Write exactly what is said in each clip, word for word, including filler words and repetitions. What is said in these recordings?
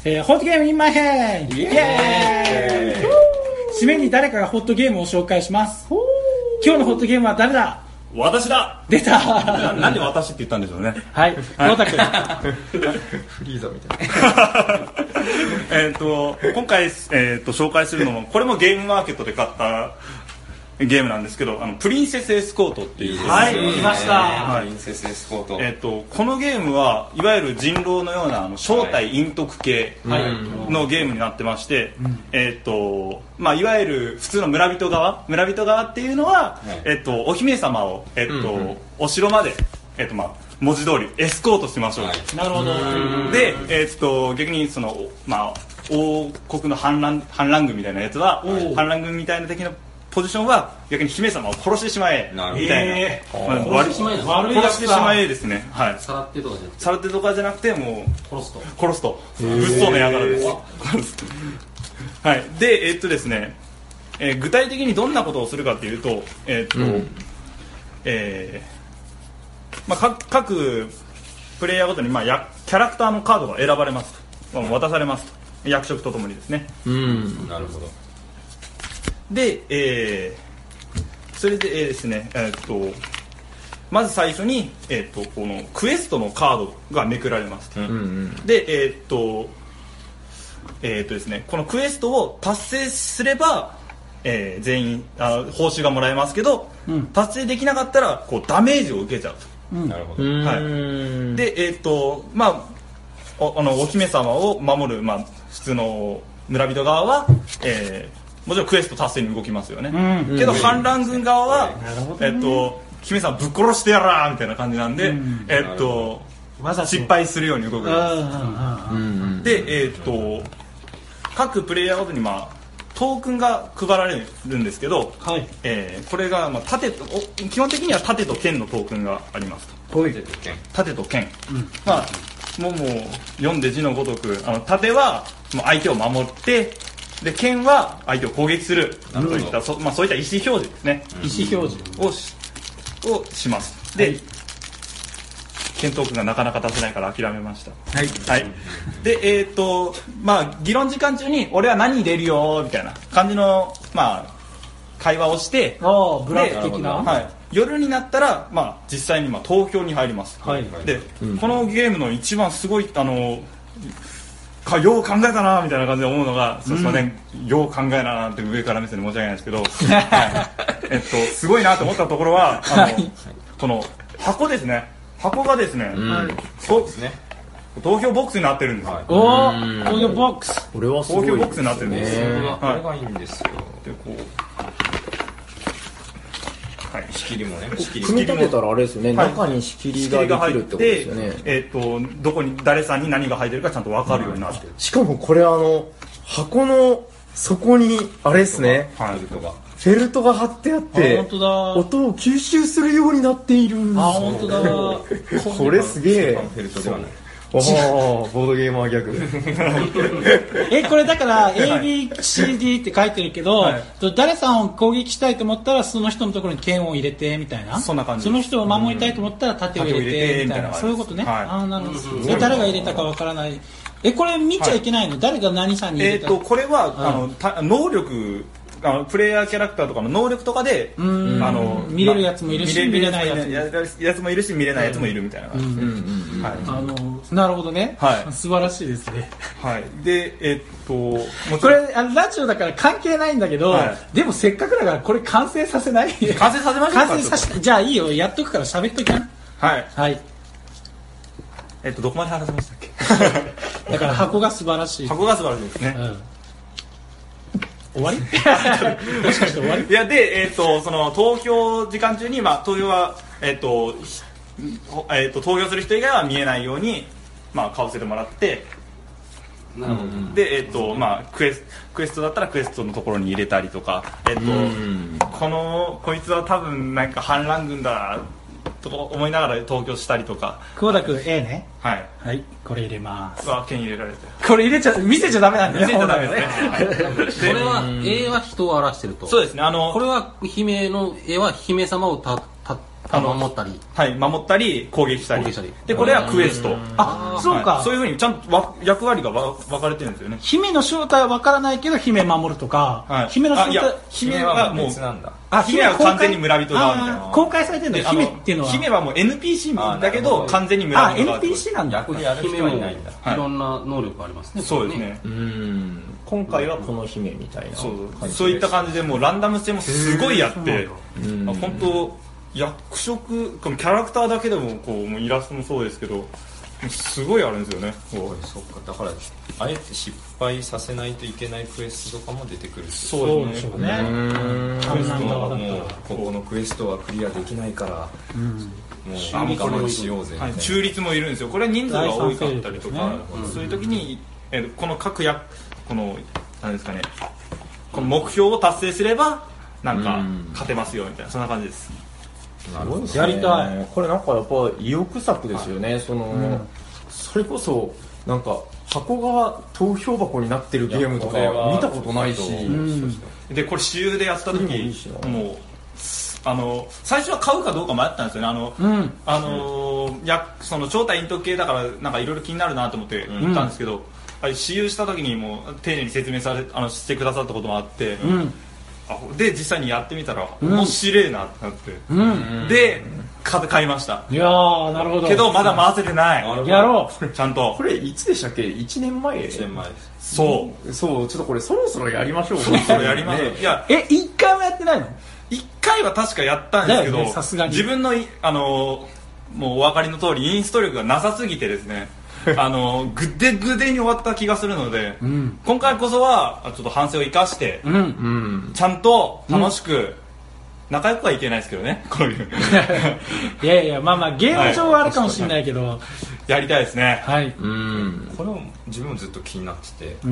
えー、ホットゲームインマイヘンイエーイ締めに誰かがホットゲームを紹介します。今日のホットゲームは誰だ？ 私だ。 出たな。なんで私って言ったんでしょうね。 はい、太田君。 フリーザみたいな。 えっと今回、えー、と紹介するのもこれもゲームマーケットで買ったゲームなんですけど、あのプリンセスエスコートっていう、 はい、来ました、 はい、プリンセスエスコート。 えー、とこのゲームはいわゆる人狼のようなあの正体陰徳系のゲームになってまして、はい、えーとまあ、いわゆる普通の村人側村人側っていうのは、はい、えー、とお姫様を、えーとうんうん、お城まで、えーとまあ、文字通りエスコートしましょう、はい、 なるほど。 で、えー、と逆にその、まあ、王国の反乱反乱軍みたいなやつは反乱軍みたいな敵のポジションは逆に姫様を殺してしまえみたいな、えーまあ、 殺してしまえ殺してしまえですね、はい、 さらってとかじゃなくてさらってとかじゃなくてもう殺すと殺すと物騒な輩です、はい、でえー、っとですね、えー、具体的にどんなことをするかというと、えーっとうんえーまあ、各, 各プレイヤーごとに、まあ、やキャラクターのカードが選ばれますと、まあ、渡されますと、役職とともにですね。 うん、なるほど。 で、えー、それで、えーですね、えー、っとまず最初に、えー、っとこのクエストのカードがめくられます、うんうん、で、えー、っとえー、っとですね、このクエストを達成すれば、えー、全員あ報酬がもらえますけど、うん、達成できなかったらこうダメージを受けちゃうと、うん、なるほど、はい、で、えー、っとまあお, あのお姫様を守る、まあ、普通の村人側は、えーもちろんクエスト達成に動きますよね、うん、けど反乱軍側は、うん、えっと、姫さんぶっ殺してやらーみたいな感じなんで、うん、えっと、失敗するように動くんです、で、えっと各プレイヤーごとに、まあ、トークンが配られるんですけど、はい、えー、これが、まあ、盾と基本的には盾と剣のトークンがありますと。盾と剣、盾と剣、うん、まあもうもう読んで字のごとく、あの盾はもう相手を守ってで剣は相手を攻撃するといった、そ、まあ、そういった意思表示ですね、 うん、意思表示を し, をしますで、はい、剣トークンがなかなか出せないから諦めました。はい、はい、でえっ、ー、とまあ議論時間中に俺は何入れるよみたいな感じのまあ会話をして、 あブラック的な、 はい、夜になったら、まあ、実際にまあ投票に入ります、はい、で、うん、このゲームの一番すごいあのかよう考えたなみたいな感じで思うのが、うん、すみません、よう考えたなって上から目線で申し訳ないですけど、はい、えっとすごいなと思ったところはあの、はい、この箱ですね、箱がですね、うん、そうですね、投票ボックスになってるんですよ、はい、 お投票ボックス、 これはすごい投票ボックスになってるんですよ、 ね、これがいいんですよ。でこうはい、 仕切りもね、 組み立てたらあれですよね、はい、中に仕切りができるってことですよね。 えー、とどこに誰さんに何が入ってるかちゃんと分かるようになってる、うん、 しかもこれあの箱の底にあれですね、 はい、フェルトがフェルトが貼ってあって本当だ、 音を吸収するようになっている。 あ本当だこれすげえ。 フェルトではない。 おーボードゲーマー逆えこれだから エービーシーディー って書いてるけど、はい、誰さんを攻撃したいと思ったらその人のところに剣を入れてみたいな、 そんな感じ。 その人を守りたいと思ったら盾を入れてみたいな、そういうことね、はい、あなるほど、うん、で誰が入れたかわからない。えこれ見ちゃいけないの、はい、誰が何さんに入れた、 えー、とこれは、うん、あのた能力あのプレイヤーキャラクターとかの能力とかであの見れるやつもいるし、ま、見れないやつもやつもいるし見れないやつもいるみたいな感じで、 あのなるほどね、はい、素晴らしいですね。 はい、でえっとこれあのラジオだから関係ないんだけど、はい、でもせっかくだからこれ完成させない？ 完成させましょうか。 完成させじゃあいいよ、やっとくから喋っときな。 はいはい。 えっとどこまで話せましたっけ？だから箱が素晴らしい。 箱が素晴らしいですね。うん終わり？もしかして終わり？ いやで、えー、とその投票時間中に、まあ、投票は、えーとえー、と投票する人以外は見えないように、まあ、顔せてもらって、なるほど。で、えーとまあ、クエス、クエストだったらクエストのところに入れたりとか、えー、とこのこいつは多分なんか反乱軍だと思いながら投票したりとか。 久保田君 A ね。 はい。 はい。これ入れます。 わ、剣入れられて。 これ入れちゃ見せちゃダメなんだよ。 見せちゃダメですね。これは A は人を表してると。 そうですね。あのこれは姫の絵は姫様をたたあの守ったりはい守ったり攻撃したり攻撃したりでこれはクエストあ、そうか、 はい、そういうふうにちゃんとわ役割がわ分かれてるんですよね。 姫の正体は分からないけど姫守るとか、 はい、 姫の正体あいや姫はもう別なんだ。 あ姫は完全に村人だみたいな。 公開されてるんだよ姫っていうのは。 姫はもう エヌピーシー だけど完全に村あ人だ。 エヌピーシー なんだ。 役でやる人はいないんだ。 いろんな能力ありますね。 そうですね。 うん。今回はこの姫みたいなそうそうそういった感じでもうランダム性もすごいやって本当役職このキャラクターだけでもこうもうイラストもそうですけどすごいあるんですよね。 これそっかだからあえて失敗させないといけないクエストとかも出てくるしそうですね。 そうでしょうね。 クエストはもうここのクエストはクリアできないから、うん、もう我慢しようぜみたいな、 はい、中立もいるんですよ。これ人数が多かったりとか、ね、そういう時に、えー、この各役このなんですかねこの目標を達成すればなんか勝てますよみたいなそんな感じです。 なるほどですね。 やりたい。 これなんかやっぱ意欲作ですよね。その、うん、それこそなんか箱が投票箱になってるゲームとか見たことないし、うん、 でこれ私有でやった時もうあの最初は買うかどうか迷ったんですよね。あの、うん、あのやその超体イント系だからなんかいろいろ気になるなと思って行ったんですけど、うんはい、私有した時にもう丁寧に説明されあのしてくださったこともあって、うん、あで実際にやってみたら面白いなってなって、うん、で買いました。 いやーなるほど。 けどまだ回せてない。 やろうちゃんと。 これいつでしたっけ？いちねんまえ。 いちねんまえです。 そうそうちょっとこれそろそろやりましょう。 そろそろやります。 ね、 いやえ一回もやってないの？ 一回は確かやったんですけど、 さすがに自分のあのもうお分かりの通りインスト力がなさすぎてですね。あのぐでぐでに終わった気がするので、うん、今回こそはちょっと反省を生かして、うん、ちゃんと楽しく、うん、仲良くはいけないですけどねこういういやいやまあまあゲーム上はあるかもしれないけど、はい、 やりたいですね。 はい、 うんこれも自分もずっと気になってて、うん、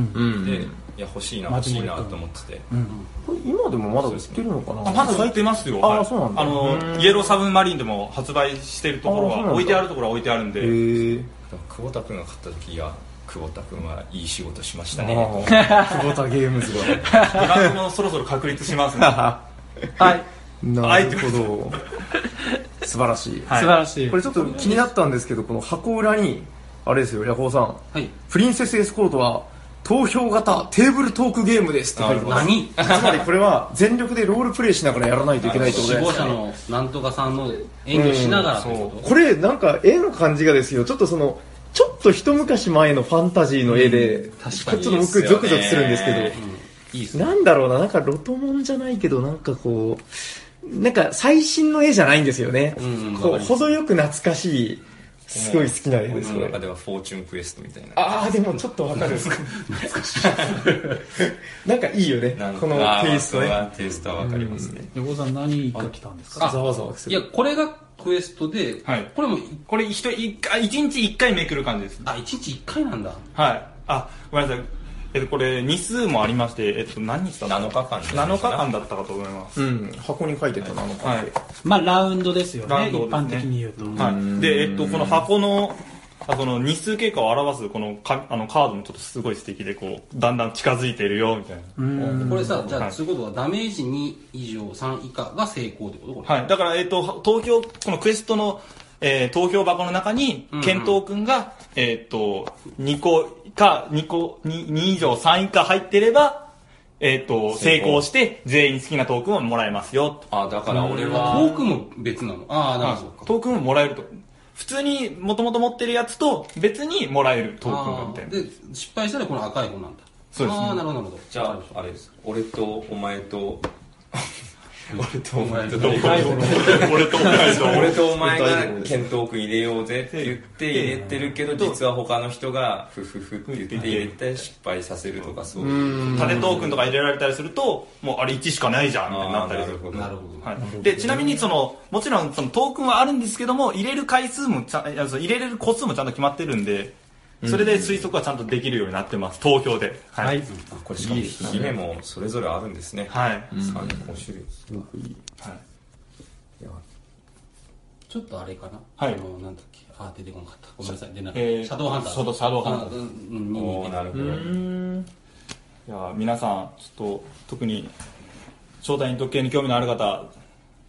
でいや欲しいな欲しいなと思ってて、うん、 これ今でもまだ売ってるのかな。 あまだ売ってますよ。 あ、はい、そうなんだ。 あのイエローサブマリンでも発売してるところは置いてあるところは置いてあるんで。へー久保田君が買った時は久保田君はいい仕事しましたね。 久保田ゲームズがブランドもそろそろ確立しますね。 はいなるほど素晴らしい、 はい、素晴らしい。 これちょっと気になったんですけどこの箱裏にあれですよヤコウさん、はい、プリンセスエスコートは投票型テーブルトークゲームですって書いてます。 何つまりこれは全力でロールプレイしながらやらないといけないってことですね。 死亡者のなんとかさんの演技をしながらってこと、 うん、これなんか絵の感じがですよちょっとそのちょっと一昔前のファンタジーの絵で、うん、確かにちょっと僕ゾクゾクするんですけど、うん、いいすね、なんだろうななんかロトモンじゃないけどなんかこうなんか最新の絵じゃないんですよね、うんうん、こう程よく懐かしいすごい好きな絵です。これ中ではフォーチュンクエストみたいな。 ああでもちょっとわかる。懐かしい。なんかいいよね。このテイストね。 テイストはわかりますね。 横尾さん何が来たんですか。 ざわざわする。 いやこれがクエストで、はい、これもこれ一一日一回めくる感じです。 あ一日一回なんだ。 はい。あごめんなさい。えっと、これ日数もありまして、えっと、何日だったなのかかんなのかかんだったかと思います。 うん、箱に書いてたなのか、はい、 まあラウンドですよね、一般的に言うと。 はい、で、えっと、この箱のあその日数経過を表すこのかあのカードもちょっとすごい素敵でこうだんだん近づいてるよみたいな。 これさじゃあ、はい、そういうことはダメージに以上さん以下が成功ってことこれ。 はい。だからえっと投票このクエストの、えー、投票箱の中に健闘君が、うんうん、えっとにこかにこ 2, に以上さん以下入ってれば。えっ、ー、と成功して全員好きなトークンをもらえますよ。 あだから俺はトークンも別なの。ああなるほど。 トークンももらえると普通にもともと持ってるやつと別にもらえるトークンがみたいな。 で失敗したらこの赤い方なんだ。 そうです、ね。 ああなるほどなるほど。 じゃああれです俺とお前と俺とお前と俺とお前と俺とお前が健闘君入れようぜって言って入れてるけど実は他の人がフフフって言って入れて失敗させるとかそういう縦トークンとか入れられたりするともうあれいちしかないじゃんってなったりする。 なるほど、 はい、でちなみにそのもちろんそのトークンはあるんですけども入れる回数もちゃ入れれる個数もちゃんと決まってるんでそれで推測はちゃんとできるようになってます投票で。 はい、はい、これしかも姫もそれぞれあるんですね。 はい、 さん、ご種類すごくいい。はい、 いやちょっとあれかな、 はい、 あのなんだっけあ出てこなかったごめんなさい出なかった、 えー、 シャドウハンターシャドウシャドウハンター、 うんうんうん、 なるほど。 いや皆さんちょっと特に招待員特系に興味のある方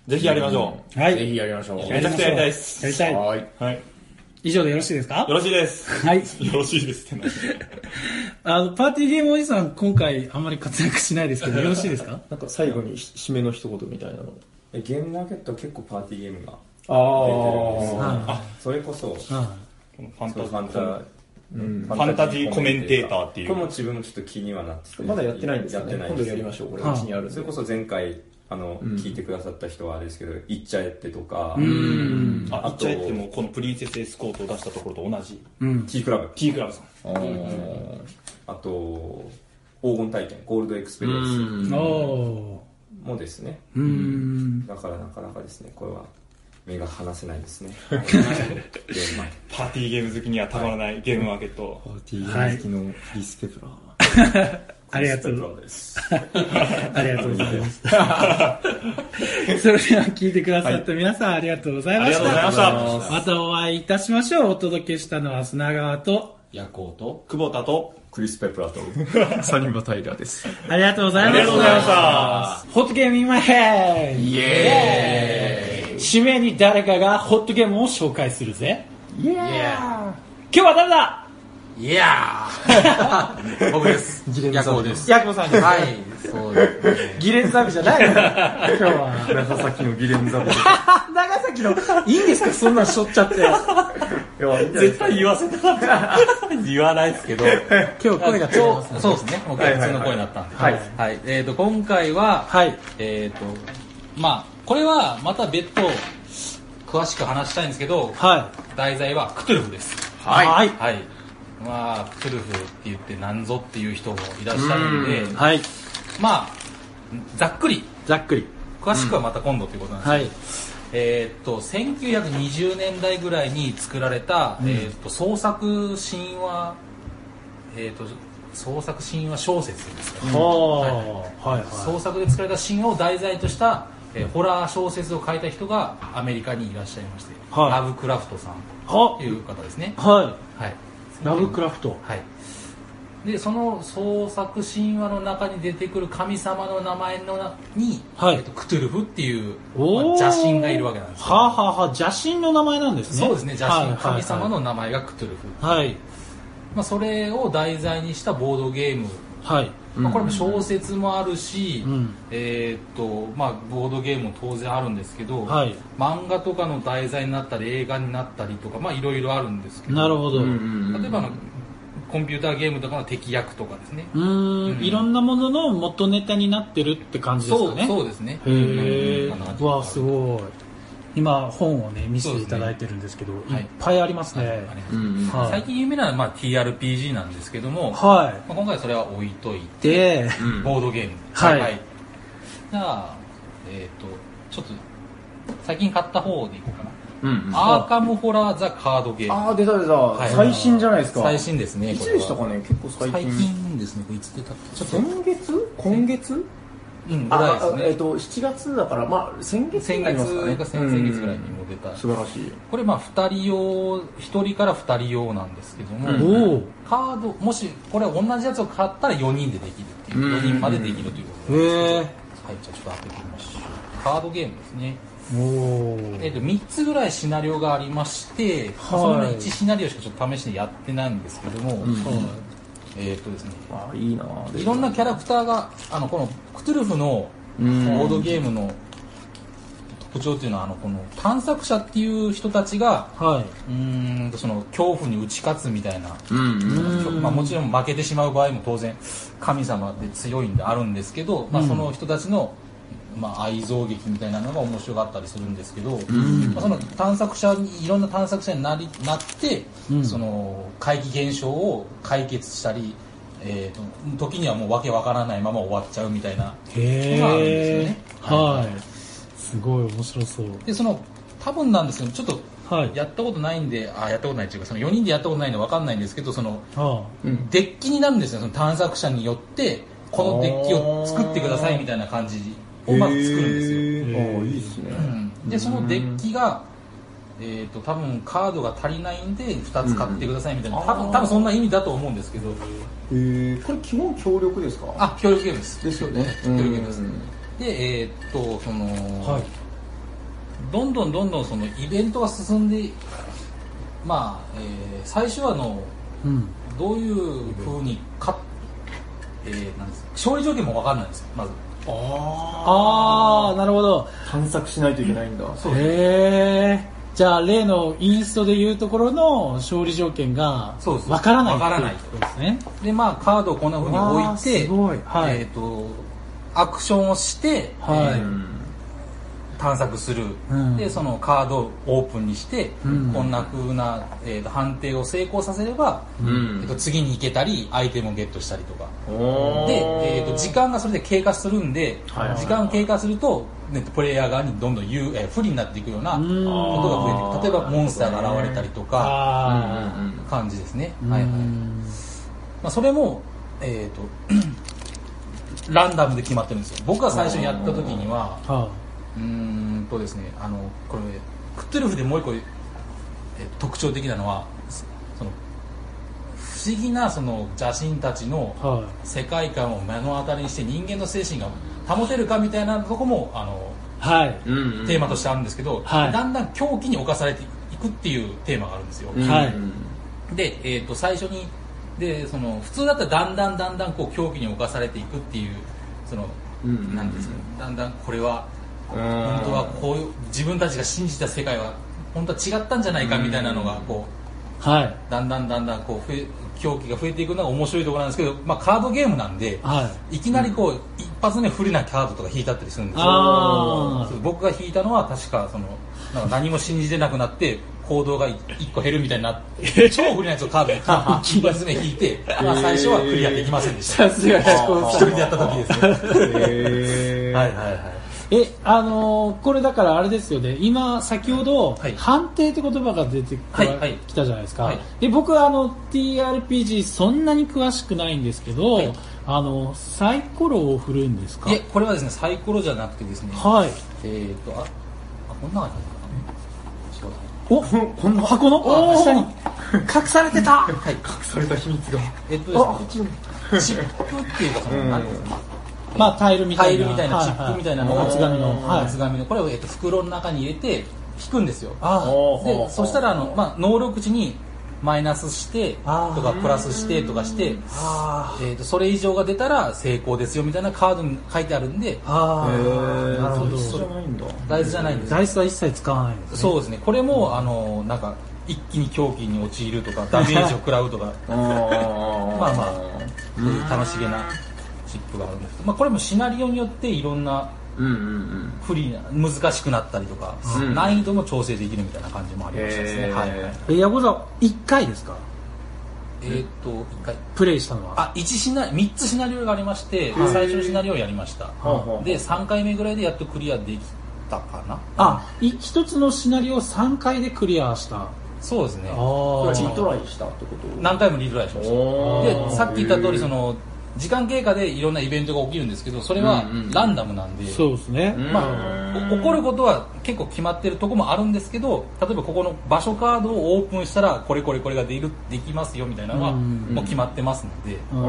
ぜひやりましょう。はい。 ぜひやりましょう。 めちゃくちゃやりたいです。 やりたい。 はい。 はい。 以上でよろしいですか？ よろしいです。 はい。 よろしいですってあの、パーティーゲームおじさん、今回あんまり活躍しないですけど、よろしいですか？ なんか最後に締めの一言みたいなの。 えゲームマーケットは結構パーティーゲームがあああそれこそうん。 このファンタファンタうんファンタジーコメンテーターっていう。 これも自分もちょっと気にはなっててまだやってないんですよね。 やってない今度やりましょう。これうちにあるんで。 それこそ前回あの、 うん聞いてくださった人はあれですけど「いっちゃえって」とかうーん。 あ、言っちゃえってもこのプリンセスエスコートを出したところと同じ。 うん。 T クラブ T クラブさん。 あーあと黄金体験ゴールドエクスペリエンうんおスもですねー。うーん。 だからなかなかですねこれは目が離せないですねゲームマーケットパーティーゲーム好きにはたまらないゲームマーケット。 パーティーゲーム好きのリスペプラー。 ありがとう。 そうですありがとうございます。それでは聞いてくださった皆さん、ありがとうございました。 ありがとうございましたまたお会いいたしましょう。お届けしたのは砂川と、 夜行と久保田と、 クリス・ペプラとサニバタイラーです。 ありがとうございました。 ありがとうございました。 ホットゲームインマイヘッド。 イエーイ締めに誰かがホットゲームを紹介するぜ。 イエーイ今日は誰だ？ いやー僕です夜行ですヤクボさんです。 はいそうですねギレンザビじゃないの今日は。 長崎のギレンザブ。 長崎の、いいんですかそんなんしょっちゃって。 絶対言わせたかった言わないですけど今日声が違いますね。 そうですねもう普通の声になったんではいはいえーと今回ははい。 えーとまあこれはまた別途詳しく話したいんですけどは題材はクトゥルフですい。はい。 はいまあクトゥルフって言って何ぞっていう人もいらっしゃるんではい。 まあざっくりざっくり。 詳しくはまた今度ということなんですけど、 はい。 えーっとせんきゅうひゃくにじゅうねんだいぐらいに作られた、 うんえーっと創作神話えーっと創作神話小説ですかね、 はあ。はい創作で作られた神話を題材とした、えーホラー小説を書いた人がアメリカにいらっしゃいまして、 はいラブクラフトさんはという方ですねははいい。ラブクラフト。 はいでその創作神話の中に出てくる神様の名前のなに、 はいえーっとクトゥルフっていう、 おーまあ邪神がいるわけなんですよはあ、はあはあ、邪神の名前なんですね。 そうですね邪神、 はい神様の名前がクトゥルフ、 はい。 まあ、それを題材にしたボードゲーム、 はい。 まあ、これも小説もあるし、 うんえーっとまあ、ボードゲームも当然あるんですけど、 はい。 漫画とかの題材になったり映画になったりとかまあいろいろあるんですけどなるほど。う例えばあのコンピューターゲームとかの敵役とかですねーん、 うんいろんなものの元ネタになってるって感じですそうかね。 そうですねへえ。 うんうわ、すごい。今、本をね、見せていただいてるんですけど、いっぱいありますね。 はいありますうんはい最近有名なのは、まあ、ティーアールピージー なんですけども、 はまあ、今回はそれは置いといい。 てで、 ボードゲームはいじゃあえっ、とちょっと最近買った方でいこうかな、 うんアーカムホラーザカードゲームあー出た出た、 い最新じゃないですか。 最新ですねいつこれはでしたかね、結構最最近。 近ですねこれいつ出たっけちょっと先月今月うんぐらいですあ、えっ、 ねと、しちがつだから、まあ、先月にな先月りますかね。 か先々月ぐらいにも出た、 素晴らしい。 これまあふたり用ひとりからふたり用なんですけども、 うんおお。 カードもしこれ同じやつを買ったらよにんでできるっていう、 うんよにんまでできるということへです、 え。 はい、じゃあちょっと開けてみましょう。カードゲームですね。 おお。 えっ、と、みっつぐらいシナリオがありまして、 はいそのいちシナリオしかちょっと試してやってないんですけども、 んえっ、とですね、 あ、いいな。 いろんなキャラクターが、あの、このクトゥルフのボうんードゲームの特徴っていうのは、あの、この探索者っていう人たちが、 はい。 うーんとその恐怖に打ち勝つみたいな、 うんうん。 うんまあ、もちろん負けてしまう場合も当然神様で強いんであるんですけど、まあ、 うんその人たちの、まあ、愛憎劇みたいなのが面白かったりするんですけど、 んまあ、その探索者にいろんな探索者になりなって、 うんその怪奇現象を解決したり、えー、と時にはもうわけわからないまま終わっちゃうみたいなへのがあるんですよえね。。 はい。すごい面白そう。 でその多分なんですけどちょっとはい。 やったことないんであやったことないっていうかそのよにんでやったことないんでわかんないんですけどそのはうんデッキになるんですよその探索者によってこのデッキを作ってくださいみたいな感じをまず作るんですよ、 へーああ、いいですね。 うん、でそのデッキが、えー、と多分カードが足りないんでふたつ買ってくださいみたいな、 うん多分多分そんな意味だと思うんですけどへえ、これ基本協力ですか？ あ協力ゲームですですよね。 協力ゲームです、 うんでえっ、とその、 はい。 どんどんどんどんそのイベントが進んで、まあ、えー、最初はあの、うん、どういう風にか、えー、なんですか、勝利条件も分かんないんですよ、まず。 ああ、なるほど。 探索しないといけないんだ。 そうです。へえ。じゃあ例のインストでいうところの勝利条件が分からない。 分からないってことですね。で、まあカードをこんな風に置いて、 すごい。はい。 えっとアクションをして、はい、えー、探索する、うん、でそのカードをオープンにして、うん、こんな風な、えー、と判定を成功させれば、うん、えー、と次に行けたりアイテムをゲットしたりとかで、えー、と時間がそれで経過するんで、はいはい、時間経過すると、ね、プレイヤー側にどんどん有、えー、不利になっていくようなことが増えていく。例えばモンスターが現れたりとか、うん、感じですね、はいはい。まあ、それも、えー、とランダムで決まってるんですよ。僕が最初にやった時には、うーんとですね、あのこれクトゥルフでもう一個、え特徴的なのは、その不思議なその邪神たちの世界観を目の当たりにして人間の精神が保てるかみたいなとこもあの、はい、テーマとしてあるんですけど、はい、だんだん狂気に侵されていくっていうテーマがあるんですよ。はい、で、えー、と最初にでその普通だったらだんだんだんだんこう狂気に侵されていくっていうその、うんうん、なんですか、だんだんこれは本当はこういう自分たちが信じた世界は本当は違ったんじゃないかみたいなのがこう、はい、だんだんだんだんこう増え狂気が増えていくのが面白いところなんですけど、まあ、カードゲームなんで、はい、いきなりこう、うん、一発目不利なカードとか引いたったりするんですよ。あ僕が引いたのは確かそのなんか何も信じてなくなって行動がいっこ減るみたいになって超不利なやつをカードで一発目引いて、まあ、最初はクリアできませんでした。さすが一人でやった時ですね。へはいはいはい。 え、あのー、これだからあれですよね、今先ほど、はい、判定って言葉が出てきた、はいはい、じゃないですか、はい、で僕はあの ティーアールピージー そんなに詳しくないんですけど、はい、あのサイコロを振るんですか？ いえ、これはですね、サイコロじゃなくてですね、はい、えっ、ー、とああこんな感じかな、 おこんな箱の下に隠されてた、はい、隠された秘密がえっとですねチップっていうかその何ですか、 まあ、タイルみたいな、 タイルみたいなチップみたいなのを厚紙の、厚紙のこれを、えっと、袋の中に入れて引くんですよ。あでそしたらあの、まあ、能力値にマイナスしてとかプラスしてとかして、あ、えっと、それ以上が出たら成功ですよみたいなカードに書いてあるんで、あなるほど、 大豆じゃないんだ。 大豆じゃないんです。 ダイスは一切使わないんですね。 そうですね。これもあのなんか一気に狂気に陥るとかダメージを食らうとかまあまあそういう楽しげなチップがあるんですけど、まあ、これもシナリオによっていろんな不利な難しくなったりとか、うん、難易度も調整できるみたいな感じもありましたですね。はいはい。 え、ヤコさんいっかいですか？ えー、っといっかいプレイしたのはあいちシナみっつシナリオがありまして、まあ、最初のシナリオをやりました。でさんかいめぐらいでやっとクリアできたかな。 あ、ひとつのシナリオをさんかいでクリアした。 そうですね。 リトライしたってこと？ 何回もリトライしました。でさっき言った通りその時間経過でいろんなイベントが起きるんですけど、それはランダムなんで、うんうん、 そうですね、 まあ、起こることは結構決まってるところもあるんですけど、例えばここの場所カードをオープンしたらこれこれこれができるできますよみたいなのはもう決まってますので、うんうん、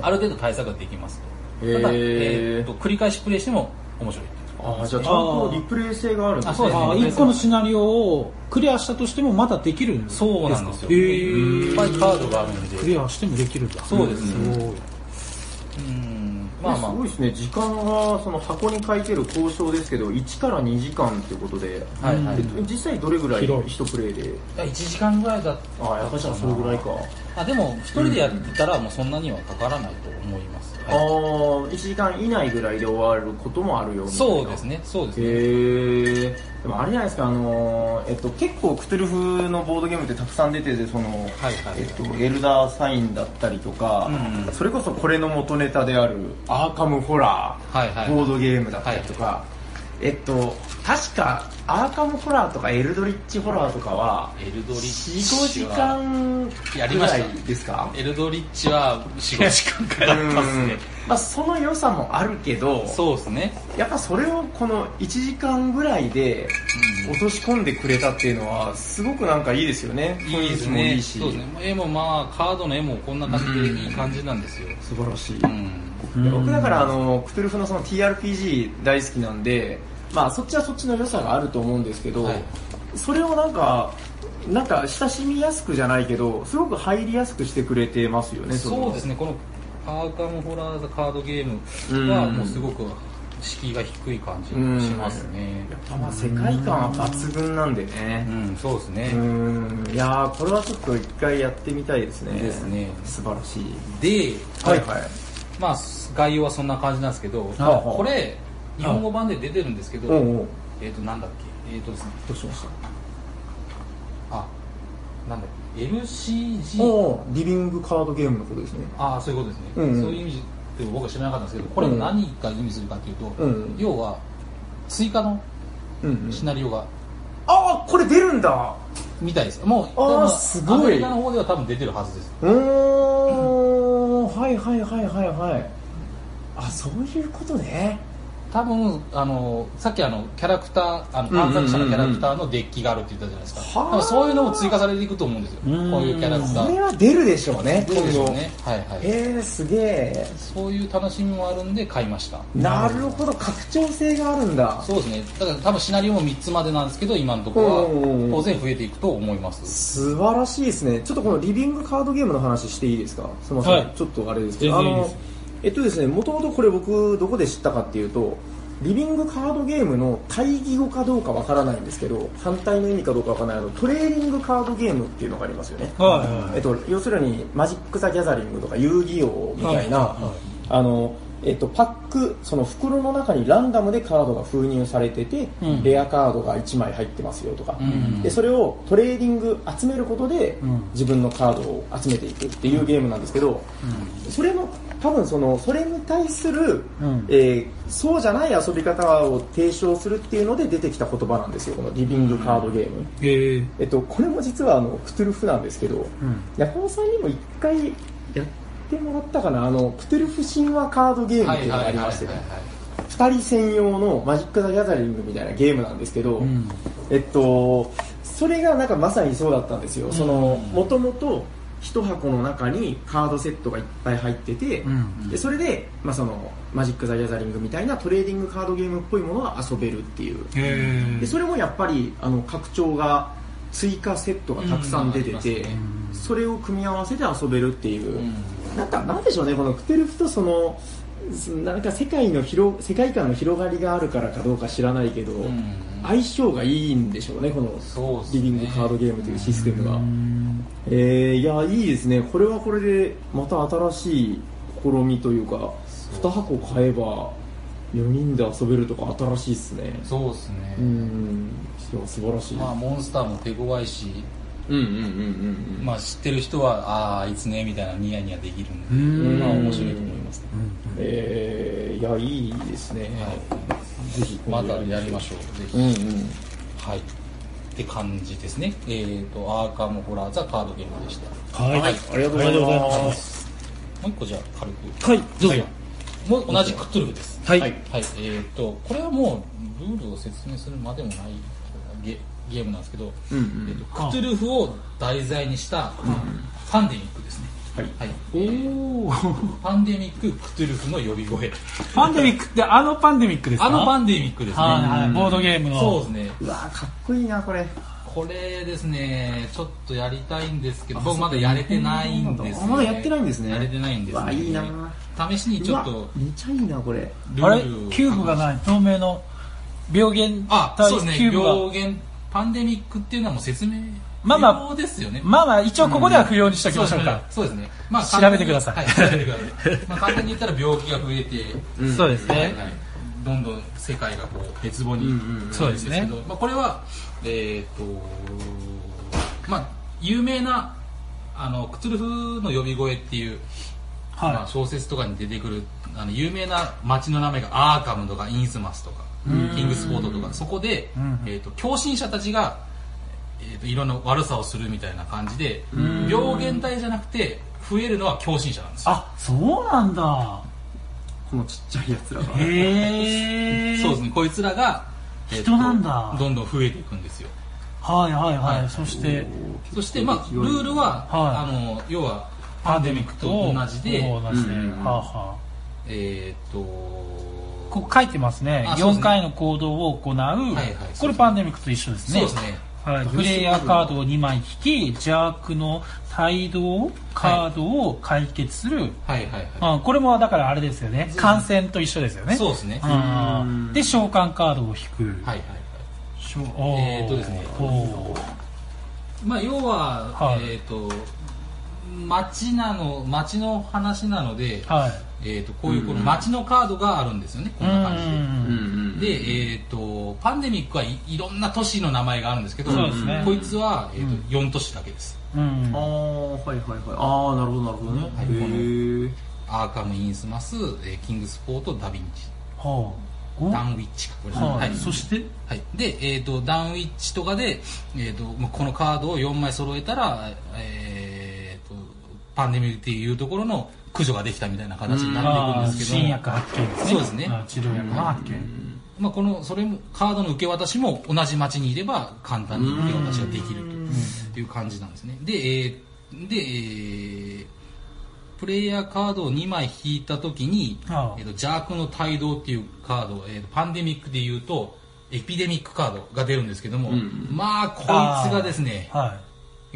ある程度対策ができますと。ただ、えー、と繰り返しプレイしても面白い。 あ、じゃあちゃんとリプレイ性があるんですね。あ、そうですね。いっこのシナリオをクリアしたとしてもまだできるんですか？ そうなんですよ。いっぱいカードがあるんでクリアしてもできるんだ。 そうですね。 すごい。 うんまあまあ、すごいですね。時間がその箱に書いてる交渉ですけどいちからにじかんってことで、はいはい、実際どれぐらい一プレイで？ いちじかんぐらいだった。 あ、やっぱりそれぐらいか。 あ、でも一人でやってたらもうそんなにはかからないと思います。 はい、ああ、いちじかん以内ぐらいで終わることもあるような。 そうですね。そうですね。へえ。でもあれじゃないですか、あのー、えっと結構クトゥルフのボードゲームってたくさん出てて、その、はいはい、えっとエルダーサインだったりとか、うんうん、それこそこれの元ネタであるアーカムホラー、はいはい、ボードゲームだったりとか、はいはい、えっと確かアーカムホラーとかエルドリッチホラーとかはエルドリッチよん、ごじかんぐらいですか？ エルドリッチはよん、ごじかんくらいありますね。 まあ、その良さもあるけど、 そうですね。 やっぱそれをこのいちじかんぐらいで落とし込んでくれたっていうのはすごくなんかいいですよね。 いいですね。いいし、そうですね。絵もまあカードの絵もこんな感じでいい感じなんですよ。 素晴らしい。うん、僕だからあのクトゥルフのその ティーアールピージー 大好きなんで、 まあそっちはそっちの良さがあると思うんですけど、はい、それをなんかなんか親しみやすくじゃないけどすごく入りやすくしてくれてますよね。 そうですね。このアーカムホラーズカードゲームはもうすごく敷居が低い感じがしますね。 やっぱまあ世界観は抜群なんでね。 うん、そうですね。 うん、いやーこれはちょっと一回やってみたいですね。 ですね。 素晴らしい。 で、 はいはい。 まあ概要はそんな感じなんですけど、 はあ、 これ日本語版で出てるんですけど、 はあ、 えっとなんだっけ、えっとですね。 どうしました？ あ、なんだっけ、エルシージー。 リビングカードゲームのことですね。 ああ、そういうことですね。 うんうん、 そういう意味で僕は知らなかったんですけど、これ何が意味するかというと、うん、要は追加のシナリオが、うんうん、 ああこれ出るんだみたいです。もうあすごいアメリカの方では多分出てるはずです。 うーん、はいはいはいはいはい。あ、そういうことね。 多分あのさっきあのキャラクターあの探索者のキャラクターのデッキがあるって言ったじゃないですか。多分そういうのも追加されていくと思うんですよ。こういうキャラクター。 これは出るでしょうね。 出るでしょうね。はいはい。 えー、すげえ。 そういう楽しみもあるんで買いました。 なるほど、拡張性があるんだ。 そうですね。だから多分シナリオもみっつまでなんですけど、今のところは当然増えていくと思います。 素晴らしいですね。ちょっとこのリビングカードゲームの話していいですか。すみません、はい、ちょっとあれですけど、あのえっとですね、もともとこれ僕どこで知ったかっていうと、リビングカードゲームの対義語かどうかわからないんですけど、反対の意味かどうかわからないあのトレーディングカードゲームっていうのがありますよね。はいはいはい、えっと、要するにマジック・ザ・ギャザリングとか遊戯王みたいな、はいはいはい、あのえっと、パック、その袋の中にランダムでカードが封入されてて、うん、レアカードがいちまい入ってますよとか、うん、でそれをトレーディング集めることで、うん、自分のカードを集めていくっていうゲームなんですけど、うん、それの多分そのそれに対する、うんえー、そうじゃない遊び方を提唱するっていうので出てきた言葉なんですよ、このリビングカードゲーム、えーえっと、これも実はあのクトゥルフなんですけど、うん、中尾さんにも一回やってもらったかな、あのクトゥルフ神話カードゲームっていうのがありましてね、ふたり専用のマジック・ザ・ギャザリングみたいなゲームなんですけど、うん、えっとそれがなんかまさにそうだったんですよ。そのもともと一箱の中にカードセットがいっぱい入ってて、うんうん、でそれで、まあ、そのマジック・ザ・ギャザリングみたいなトレーディングカードゲームっぽいものが遊べるっていう。でそれもやっぱりあの拡張が追加セットがたくさん出てて、うん、それを組み合わせて遊べるっていう、うん、なんかなんでしょうね、このクトゥルフとそのなんか世界の広世界観の広がりがあるからかどうか知らないけど、うん、相性がいいんでしょうね、このリビングカードゲームというシステムが。えー、いやいいですね。これはこれでまた新しい試みというか、に箱買えばよにんで遊べるとか新しいですね。 そうですね。 うん、いや素晴らしい。 まあモンスターも手強いし、 うんうんうんうん、 まあ知ってる人はああいつねみたいなニヤニヤできるんで、まあ面白いと思いますね。 うん、えー、いやいいですね。 はい、ぜひまたやりましょう。ぜひ。うんうん、はい。って感じですね。えーとアーカムホラーザカードゲームでした。 はい。はい、ありがとうございます。 もう一個じゃあ軽く。 はい。どうぞ。はい、 もう同じクトゥルフです。 はい。はい。 えーとこれはもうルールを説明するまでもないゲゲームなんですけど、うんうん、えーとクトゥルフを題材にした、うん、パンデミックですね。はいはい、おパンデミッククトゥルフの呼び声。 パンデミックってあのパンデミックですか？ あのパンデミックですね。 はいはい、ボードゲームの。 そうですね。 うわかっこいいなこれ。 これですね、ちょっとやりたいんですけど、僕まだやれてないんです、ね。 まだやってないんですね。 やれてないんです、ね。 わいいな。 試しにちょっと。 めっちゃいいなこれ。 あれキューブがない透明の病原あそうですね。病原パンデミックっていうのはもう説明。 まあまあ、 ですよね。 まあまあ、一応ここでは不要にしておきましょうか。 そうですね。まあ、 調べてください。 はい、調べてください。まあ、簡単に言ったら病気が増えて、 そうですね。 どんどん世界がこう、欠乏に。 そうですね。 まあ、これは、えっと、まあ、有名な、あの、クトゥルフの呼び声っていう、まあ、小説とかに出てくる、あの、有名な街の名前がアーカムとかインスマスとか、キングスポートとか、そこで、えっと、狂信者たちが、えー、といろんな悪さをするみたいな感じで病原体じゃなくて増えるのは狂信者なんですよ。 あ、そうなんだ。 このちっちゃいやつらが。 へー。そうですね。こいつらが、 えー、人なんだ。 どんどん増えていくんですよ。 はいはいはい。はい、そしてそしてまあルールは、はい、あの要はパンデミックと同じで、 同じで、うん、はあはあ、 えっ、ー、とここ書いてますね。よんかいの行動を行う。はいはい、これパンデミックと一緒ですね。 そうですね。 はい、プレイヤーカードをにまい引き、邪悪の帯同カードを解決する。はいはいはい。うん、これもだからあれですよね。感染と一緒ですよね。 そうですね。 で、召喚カードを引く。はいはいはい。 えーっとですね。まあ要は、はい、えーっと街なの街の話なので。はいえー、とこういうこの街のカードがあるんですよね、こんな感じで。で、えー、とパンデミックはい、いろんな都市の名前があるんですけど、ね、こいつは、えーとうん、よん都市だけです。うん、 ああはいはいはいああなるほどなるほどね。はい、このアーカム・インスマス、えー、キングスポート、ダヴィンチ、はあ、ダンウィッチかこれ、はあはい、 そして、 はい、で、えー、とダンウィッチとかで、えー、とこのカードをよんまい揃えたら、えー、とパンデミックっていうところの駆除ができたみたいな形になっていくんですけど、 新薬発見ですね。 そうですね。 治療薬の発見。 まあこのそれもカードの受け渡しも同じ町にいれば簡単に受け渡しができるという感じなんですね。で、えー、で、えー、プレイヤーカードをにまい引いたときに、ああえー、と邪悪の帯同っていうカード、えー、とパンデミックでいうとエピデミックカードが出るんですけども、うん、まあこいつがですね、はい、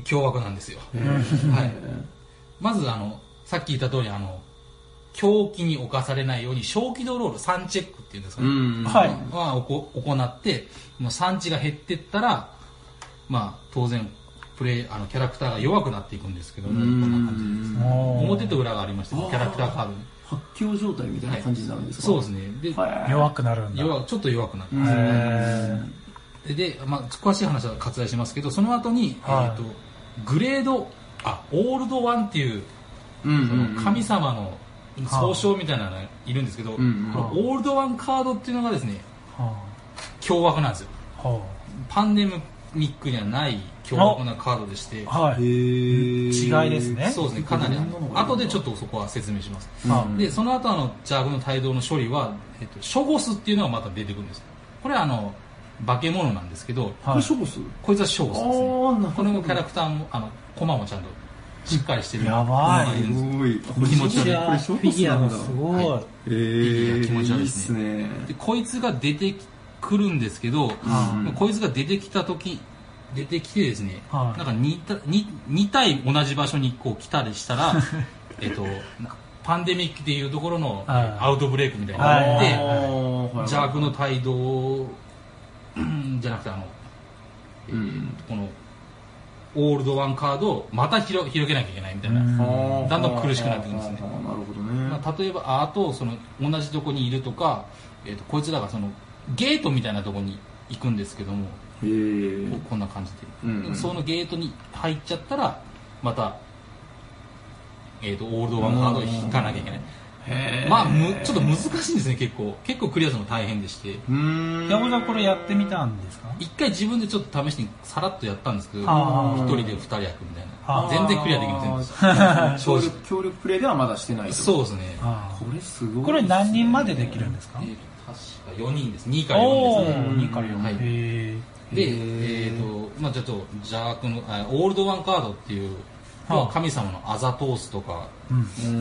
凶悪なんですよ。はい、まずあのさっき言った通りあの狂気に侵されないように小気道ロールさんチェックっていうんですかね、はい、は行ってもう産地が減っていったら、まあ、当然プレイあのキャラクターが弱くなっていくんですけども、こんな感じです。表と裏がありまして、キャラクターカードに発狂状態みたいな感じになるんですか。 はい、そうですね。で弱くなるんだ。 弱ちょっと弱くなるんです。で、まあ、詳しい話は割愛しますけど、その後に、はい、えーとグレードあオールドワンっていうその神様の総称みたいなのがいるんですけど、このオールドワンカードっていうのがですね、凶悪なんですよ。パンデミックにはない凶悪なカードでして、 はい、違いですね。 そうですね、かなり後でちょっとそこは説明します。でその後あの邪悪の帯同の処理は、えっと、ショゴスっていうのがまた出てくるんです。これはあの化け物なんですけど、 これショゴス？ こいつはショゴスですね。これもキャラクターもあのコマもちゃんとしっかりしてる。 やばい。 すごい。気持ち悪い。 これフィギュアがすごい。はい、 えー、 気持ち悪いですね。いいっすね。でこいつが出てくるんですけど、うん、こいつが出てきた時出てきてですね、はい、なんか 2, 2体同じ場所にこう来たりしたら、えっとパンデミックっていうところのアウトブレイクみたいになって、邪悪の帯同じゃなくてあの、うん、このオールドワンカードをまた広広げなきゃいけないみたいな、だんだん苦しくなってくるんですね。 なるほどね。 まあ、例えばあとその同じとこにいるとか、えー、とこいつらがそのゲートみたいなとこに行くんですけども、へー こ, こんな感じで、うんうん、そのゲートに入っちゃったらまた、えー、とオールドワンカードを引かなきゃいけない。へまあむちょっと難しいんですね。結構結構クリアするの大変でして。うーん。山本さんこれやってみたんですか？ 一回自分でちょっと試しにさらっとやったんですけど、一人で二人役みたいな。全然クリアできませんでした。 協力協力プレイではまだしてない。 そうですね。 これすごい。 これ何人までできるんですか？えー、 確かよにんです。にからよんですね。 にからよん。はい。で、 えっとまあちょっと邪悪のオールドワンカードっていう。神様のアザトースとか、うん、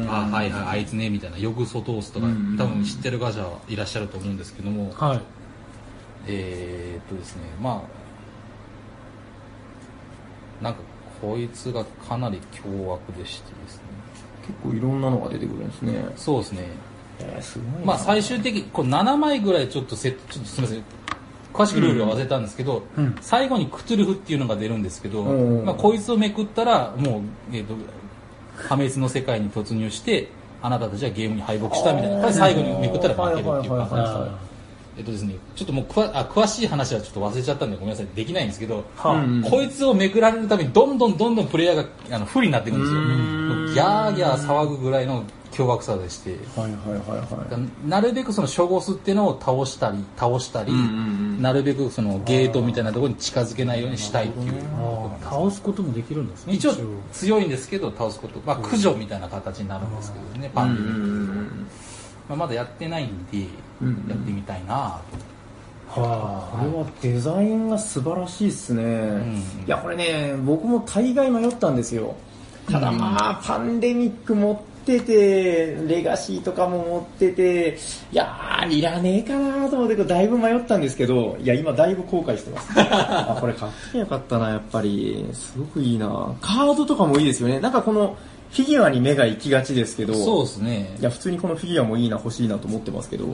あはいはいあいつねみたいなヨグソトースとか、うん、多分知ってるガチャいらっしゃると思うんですけども、はい、えー、っとですねまあなんかこいつがかなり凶悪でしてですね結構いろんなのが出てくるんですね。 そうですね、 えー、すごいな。 まあ最終的にこうななまいぐらいちょっとセットちょっとすみません詳しくルールは忘れたんですけど、うん、最後にクトゥルフっていうのが出るんですけど、うん、まあ、こいつをめくったらもう、えーと、破滅の世界に突入してあなたたちはゲームに敗北したみたいな。これ最後にめくったら負けるっていうか、えっとですね、ちょっともうくわあ詳しい話はちょっと忘れちゃったんでごめんなさいできないんですけど、うん、こいつをめくられるためにどんどんどんどんプレイヤーがあの不利になっていくんですよ。ギャーギャー騒ぐぐらいの凶悪さでして、はいはいはいはい、なるべくそのショゴスっていうのを倒したり倒したり、うんうんうん、なるべくそのゲートみたいなところに近づけないようにしたいっていう、 倒すこともできるんですね。 一応強いんですけど倒すこと、まあ、駆除みたいな形になるんですけどね、パンデミック、まあ、まだやってないんでやってみたいなと、 はあ、これはデザインが素晴らしいですね、うん、いやこれね僕も大概迷ったんですよ。ただまあパンデミック持っってて、レガシーとかも持ってて、いやー、いらねえかなと思ってだいぶ迷ったんですけど、いや、今だいぶ後悔してます。あ、これ買ってよかったな、やっぱり。すごくいいな。カードとかもいいですよね。なんかこの、フィギュアに目が行きがちですけど、 そうですね。 いや、普通にこのフィギュアもいいな、欲しいなと思ってますけど、うん、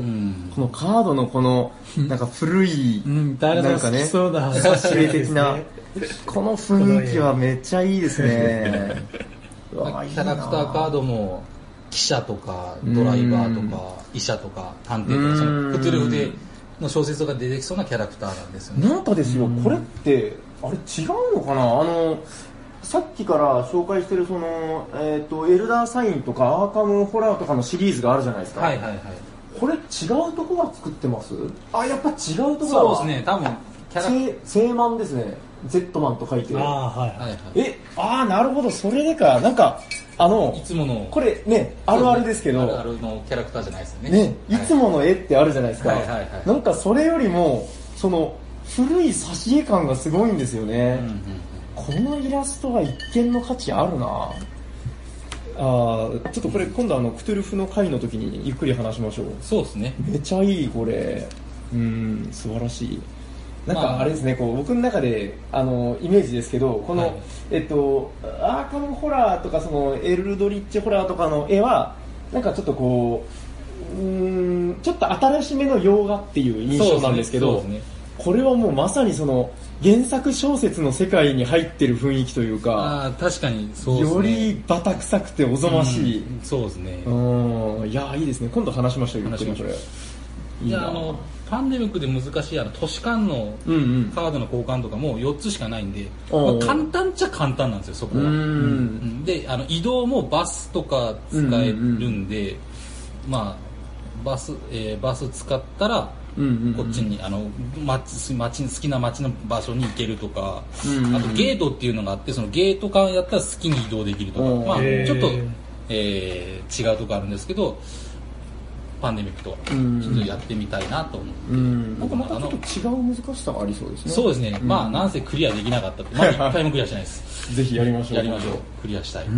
このカードのこの、なんか古い、 うん、なんかね、そうだ、 挿絵的な、この雰囲気はめっちゃいいですね。 キャラクターカードも、記者とか、ドライバーとか、医者とか、探偵とか、そのクトゥルフでの小説が出てきそうなキャラクターなんですよね。 なんかですよ、これって、あれ違うのかな、あの、さっきから紹介してるその、えっと、エルダーサインとかアーカムホラーとかのシリーズがあるじゃないですか。 はいはいはい。 これ違うとこが作ってます？あ、やっぱ違うとこだ。 そうですね、多分、 キャラセーマンですね。ゼットマンと書いてる。 ああ、はい。はいはい、 え、ああ、なるほど、それでか。なんか、あの、 いつもの、 これね、あるあるですけど、 あるあるのキャラクターじゃないですよね。 ね、いつもの絵ってあるじゃないですか。 はいはいはい、 なんかそれよりも、その、古い挿絵感がすごいんですよね。うんうん、このイラストは一見の価値あるなあ。ちょっとこれ今度あのクトゥルフの回の時にゆっくり話しましょう。 そうですね。 めちゃいいこれ。うん、素晴らしい。なんかあれですね、こう僕の中であのイメージですけど、この、はい、えっとアーカムホラーとかそのエルドリッチホラーとかの絵はなんかちょっとこう、うーんちょっと新しめの洋画っていう印象なんですけど、ねね、これはもうまさにその原作小説の世界に入ってる雰囲気というか、 あ、確かにそうですね、 よりバタ臭くておぞましい、 うん、そうですね。 うん、いやいいですね。今度話しましょう。ゆっくりこれ。 いや、あのパンデミックで難しいあの都市間のカードの交換とかもよっつしかないんで、うんうん、まあ、簡単っちゃ簡単なんですよ、そこは。うんうん、で、あの移動もバスとか使えるんで、うんうん、まあバス、えー、バス使ったらこっちにあの街街好きな街の場所に行けるとか、うんうん、あとゲートっていうのがあって、そのゲート間やったら好きに移動できるとか、まあ、ちょっと、えー、違うとこあるんですけど、パンデミックとはちょっとやってみたいなと思って、うん、 なんかまたちょっと違う難しさがありそうですね。 そうですね、うん、まあなんせクリアできなかったって、まだ一回もクリアしてないですぜひやりましょう。 やりましょう。クリアしたい、うん、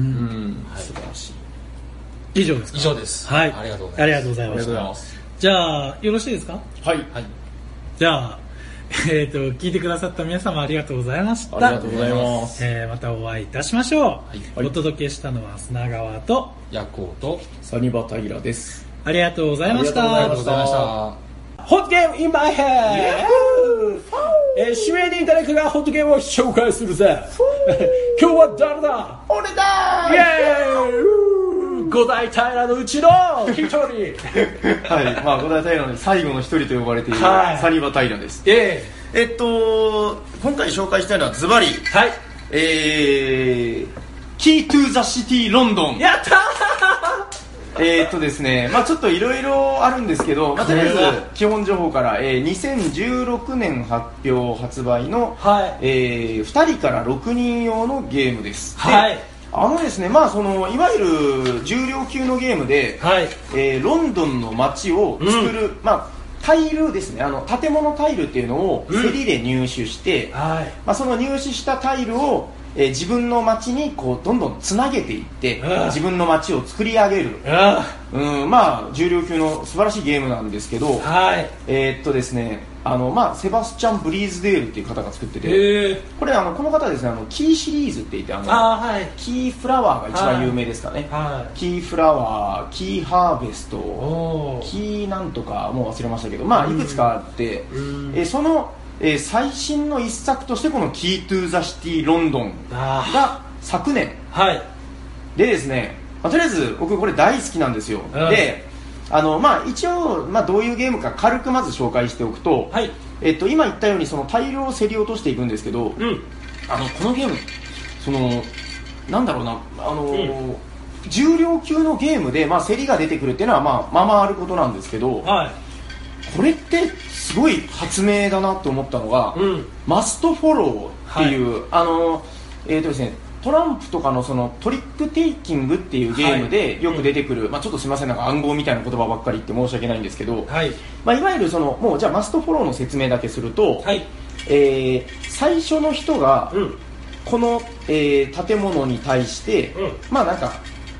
はい、素晴らしい。以上ですか？ 以上です。 はい、 ありがとうございます。 ありがとうございました。じゃあよろしいですか？ はい、はい、 じゃあえっと聞いてくださった皆様ありがとうございました。 ありがとうございます。 えー、またお会いいたしましょう。はい、お届けしたのは砂川とヤコウとサニバタイラです。 ありがとうございました。 ありがとうございました。 ホットゲームインマイヘッド、えー、指名人誰かがホットゲームを紹介するぜ今日は誰だ？ 俺だー。 イエーイ、五大平のうちの一人はい、まあ五大平の最後の一人と呼ばれている、はい、サニバタイラです。 えー、えっと今回紹介したいのはズバリ、 はい、 えー、Key to the City London。 やったーえーっとですね、まあちょっといろいろあるんですけど、まあ、とりあえず基本情報から、えー、にせんじゅうろくねん発表発売の、はい、えー、ふたりからろくにん用のゲームです。 はい、 であのですね、まあそのいわゆる重量級のゲームで、はい、えー、ロンドンの街を作る、うん、まあタイルですね、あの建物タイルっていうのを競りで入手して、うん、はい、まあ、その入手したタイルをえー、自分の街にこうどんどんつなげていって、うん、自分の街を作り上げる、うん、うん、まあ重量級の素晴らしいゲームなんですけど、はい、えー、っとですね、あのまあセバスチャン・ブリーズデールっていう方が作ってて、これあのこの方はですね、あのキーシリーズって言ってあのあ、はい、キーフラワーが一番有名ですかね、はい、キーフラワー、キーハーベスト、キーなんとかもう忘れましたけど、まあいくつかあって、うん、えー、そのえー、最新の一作としてこの Key to the City London が昨年、はい、でですね、まあ、とりあえず僕これ大好きなんですよ、うん、であの、まあ、一応、まあ、どういうゲームか軽くまず紹介しておくと、はい、えっと、今言ったようにその大量を競り落としていくんですけど、うん、あのこのゲームそのなんだろうな、あのーうん、重量級のゲームで、まあ、競りが出てくるっていうのは、まあ、まあまああることなんですけど、はい、これってすごい発明だなと思ったのが、うん、マストフォローっていう、はい、あのえーとですね、トランプとかのそのトリックテイキングっていうゲームでよく出てくる、はい、まあ、ちょっとすみません、なんか暗号みたいな言葉ばっかり言って申し訳ないんですけど、はい、まあ、いわゆるそのもうじゃあマストフォローの説明だけすると、はい、えー、最初の人がこの、えー、建物に対して、うん、まあなんか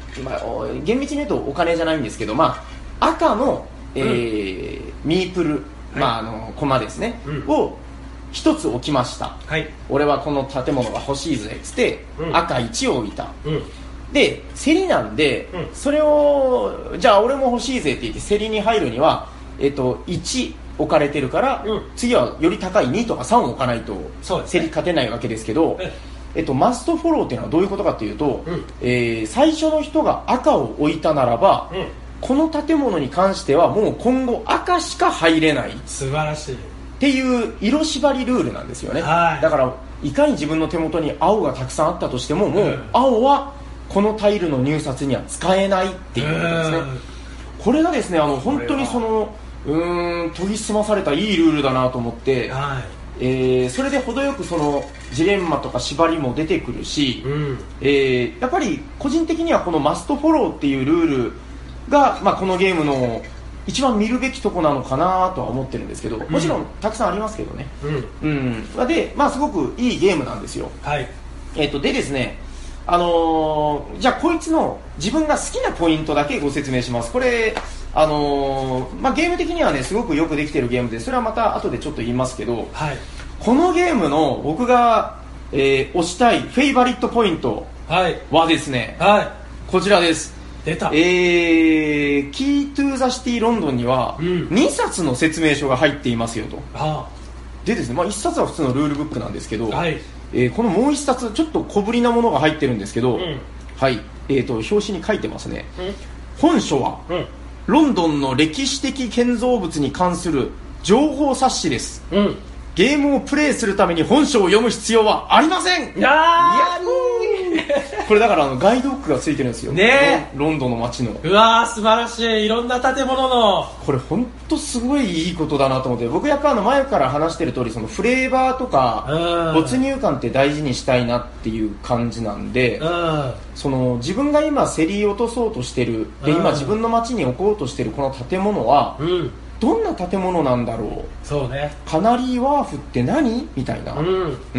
まあ、厳密に言うとお金じゃないんですけど、まあ、赤の、えーうん、ミープル、はいまあ、あのコマですね、うん、を一つ置きました、はい、俺はこの建物が欲しいぜっつって、うん、赤いちを置いた、うん、で競りなんで、うん、それをじゃあ俺も欲しいぜって言って競りに入るには、えっと、いち置かれてるから、うん、次はより高いにとかさんを置かないと競り勝てないわけですけど、えっと、マストフォローっていうのはどういうことかというと、うんえー、最初の人が赤を置いたならば、うんこの建物に関してはもう今後赤しか入れない素晴らしいっていう色縛りルールなんですよね、はい、だからいかに自分の手元に青がたくさんあったとしてももう青はこのタイルの入札には使えないっていうことですね、これがですねあの本当にそのうーん研ぎ澄まされたいいルールだなと思って、はいえー、それで程よくそのジレンマとか縛りも出てくるし、うんえー、やっぱり個人的にはこのマストフォローっていうルールが、まあ、このゲームの一番見るべきとこなのかなとは思ってるんですけど、もちろんたくさんありますけどね、うんうん、で、まあ、すごくいいゲームなんですよ、はいえー、とでですね、あのー、じゃあこいつの自分が好きなポイントだけご説明します。これ、あのーまあ、ゲーム的にはねすごくよくできてるゲームで、それはまた後でちょっと言いますけど、はい、このゲームの僕が、えー、推したいフェイバリットポイントはですね、はいはい、こちらです。出た。えー、キートゥーザシティロンドンにはにさつの説明書が入っていますよと、うん、でですね、まあ、いっさつは普通のルールブックなんですけど、はいえー、このもういっさつちょっと小ぶりなものが入ってるんですけど、うん、はい、えーと表紙に書いてますね、うん、本書は、うん、ロンドンの歴史的建造物に関する情報冊子です、うん、ゲームをプレイするために本書を読む必要はありません。いやーこれだからあのガイドブックがついてるんですよね、ロンドンの街の。 うわー素晴らしい、いろんな建物のこれ本当すごいいいことだなと思って、僕やっぱあの前から話してる通りそのフレーバーとか没入感って大事にしたいなっていう感じなんで、その自分が今競り落とそうとしてるで今自分の街に置こうとしてるこの建物は、うんどんな建物なんだろう、 そうね、 カナリーワーフって何みたいな、うんうん、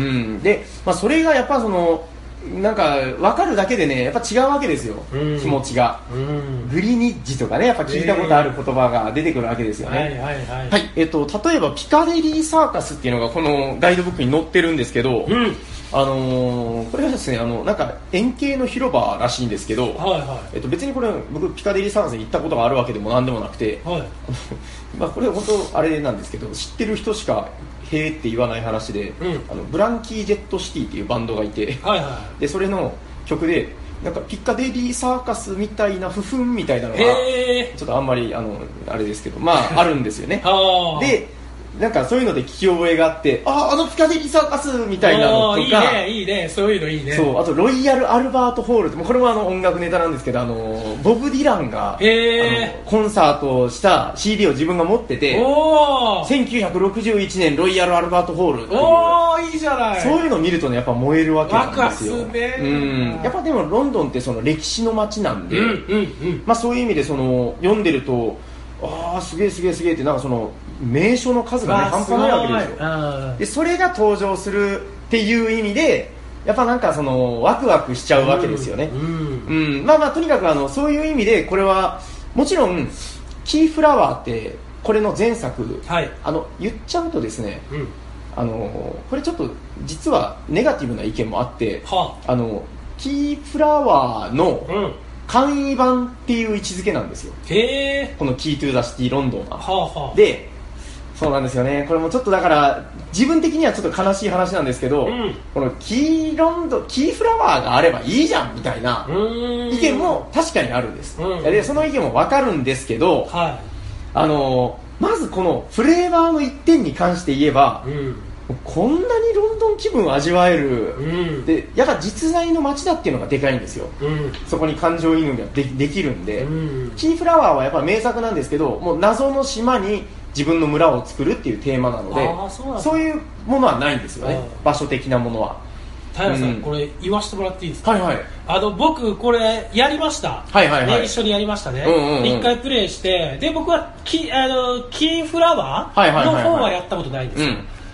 で、まあ、それがやっぱそのなんか分かるだけでねやっぱ違うわけですよ、うん、気持ちが、うん、グリニッジとかねやっぱ聞いたことある言葉が出てくるわけですよね、はいはいはい、はい、えっと、例えばピカデリーサーカスっていうのがこのガイドブックに載ってるんですけど、うんあのー、これはですねあのなんか円形の広場らしいんですけど、はいはいえっと、別にこれ僕ピカデリーサーカスに行ったことがあるわけでもなんでもなくて、はいまあこれ本当あれなんですけど知ってる人しかへーって言わない話で、うん、あのブランキー・ジェット・シティっていうバンドがいて、はいはい、でそれの曲でなんかピカデリーサーカスみたいなフフンみたいなのがちょっとあんまりあのあれですけどまああるんですよねでなんかそういうので聞き覚えがあってあああのピカデリーサーカスみたいなのとかいいねいいねそういうのいいねそうあとロイヤルアルバートホールってこれもあの音楽ネタなんですけどあのボブ・ディランが、えー、あのコンサートをした シーディー を自分が持ってておせんきゅうひゃくろくじゅういちねんロイヤルアルバートホールっていうおーいいじゃないそういうのを見るとねやっぱ燃えるわけなんですよワクワクすねうんやっぱでもロンドンってその歴史の街なんで、うんうんうんまあ、そういう意味でその読んでるとああすげえすげえすげえってなんかその名所の数がね半端ないわけですよでそれが登場するっていう意味でやっぱなんかそのワクワクしちゃうわけですよね、うんうんうん、まあまあとにかくあのそういう意味でこれはもちろんキーフラワーってこれの前作、はい、あの言っちゃうとですね、うん、あのこれちょっと実はネガティブな意見もあって、はあ、あのキーフラワーの、うん簡易版っていう位置づけなんですよへこのキートゥーザシティロンドンは、はあはあ、でそうなんですよねこれもちょっとだから自分的にはちょっと悲しい話なんですけど、うん、このキーロンドキーフラワーがあればいいじゃんみたいな意見も確かにあるんです、うん、でその意見も分かるんですけど、はい、あのまずこのフレーバーの一点に関して言えば、うんこんなにロンドン気分を味わえる、うん、でやっぱ実在の街だっていうのがでかいんですよ、うん、そこに感情移入が で, できるんで、うん、キーフラワーはやっぱ名作なんですけどもう謎の島に自分の村を作るっていうテーマなのでそうそういうものはないんですよね場所的なものは平さん、うん、これ言わせてもらっていいですかはいはいあの僕これやりましたはいはいはい、ね、一緒にやりましたね、うんうんうん、一回プレイしてで僕はキあのキーフラワーの方はやったことないんですよ、はいはいはいうん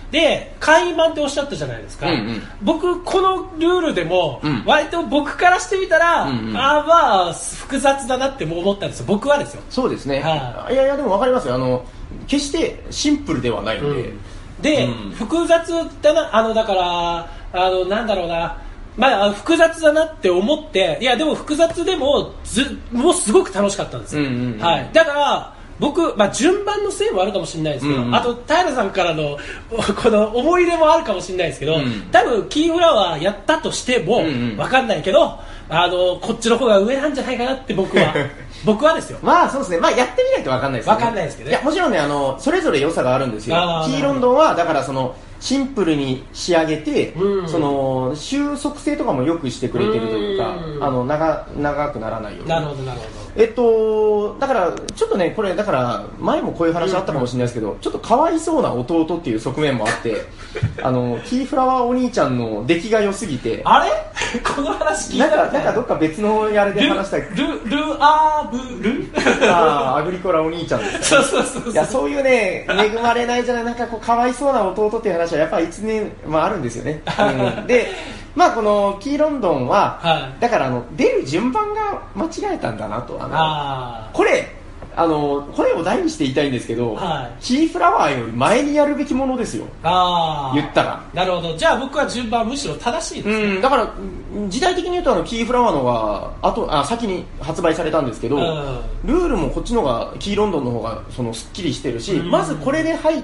で会員版っておっしゃったじゃないですか、うんうん、僕このルールでも、うん、割と僕からしてみたら、うんうん、あまあ複雑だなって思ったんですよ、僕はですよ。 そうですね、はい、いやいやでも分かりますよ、あの決してシンプルではないんで、うん、 で、うん、複雑だな、あのだからあのなんだろうな、まあ、複雑だなって思って、いやでも複雑でもずもうすごく楽しかったんですよ、うんうんうん、はい、だから僕、まあ、順番のせいもあるかもしれないですけど、うんうん、あと平さんからのこの思い入れもあるかもしれないですけど、うん、多分キーフラワーやったとしても、うんうん、分かんないけどあのこっちの方が上なんじゃないかなって僕は僕はですよ。 まあそうですね、まあやってみないと分かんないですよね。 分かんないですけどね。 いやもちろんね、あのそれぞれ良さがあるんですよ。キーロンドンはだからそのシンプルに仕上げて、うん、その収束性とかもよくしてくれてるというか、うん、あの 長, 長くならないように。 なるほどなるほど。 えっとだからちょっとねこれだから前もこういう話あったかもしれないですけど、うんうん、ちょっとかわいそうな弟っていう側面もあってあのキーフラワーお兄ちゃんの出来が良すぎてあれこの話聞いたなんかなんかどっか別のやれで話したいルルルアーブルあーアグリコラお兄ちゃんですか、ね、そうそうそうそう。いやそういうね恵まれないじゃないなんかこうかわいそうな弟っていう話はやっぱりいつね、まあ、あるんですよね、うん、でまあこのキーロンドンは、はい、だからあの出る順番が間違えたんだなとあのあこれあの声を大にして言いたいんですけど、はい、キーフラワーより前にやるべきものですよ。あ言ったらなるほど。じゃあ僕は順番むしろ正しいですね。 うんだから時代的に言うとあのキーフラワーのがあとあ先に発売されたんですけど、うん、ルールもこっちの方がキーロンドンの方がそのすっきりしてるし、うん、まずこれで入って、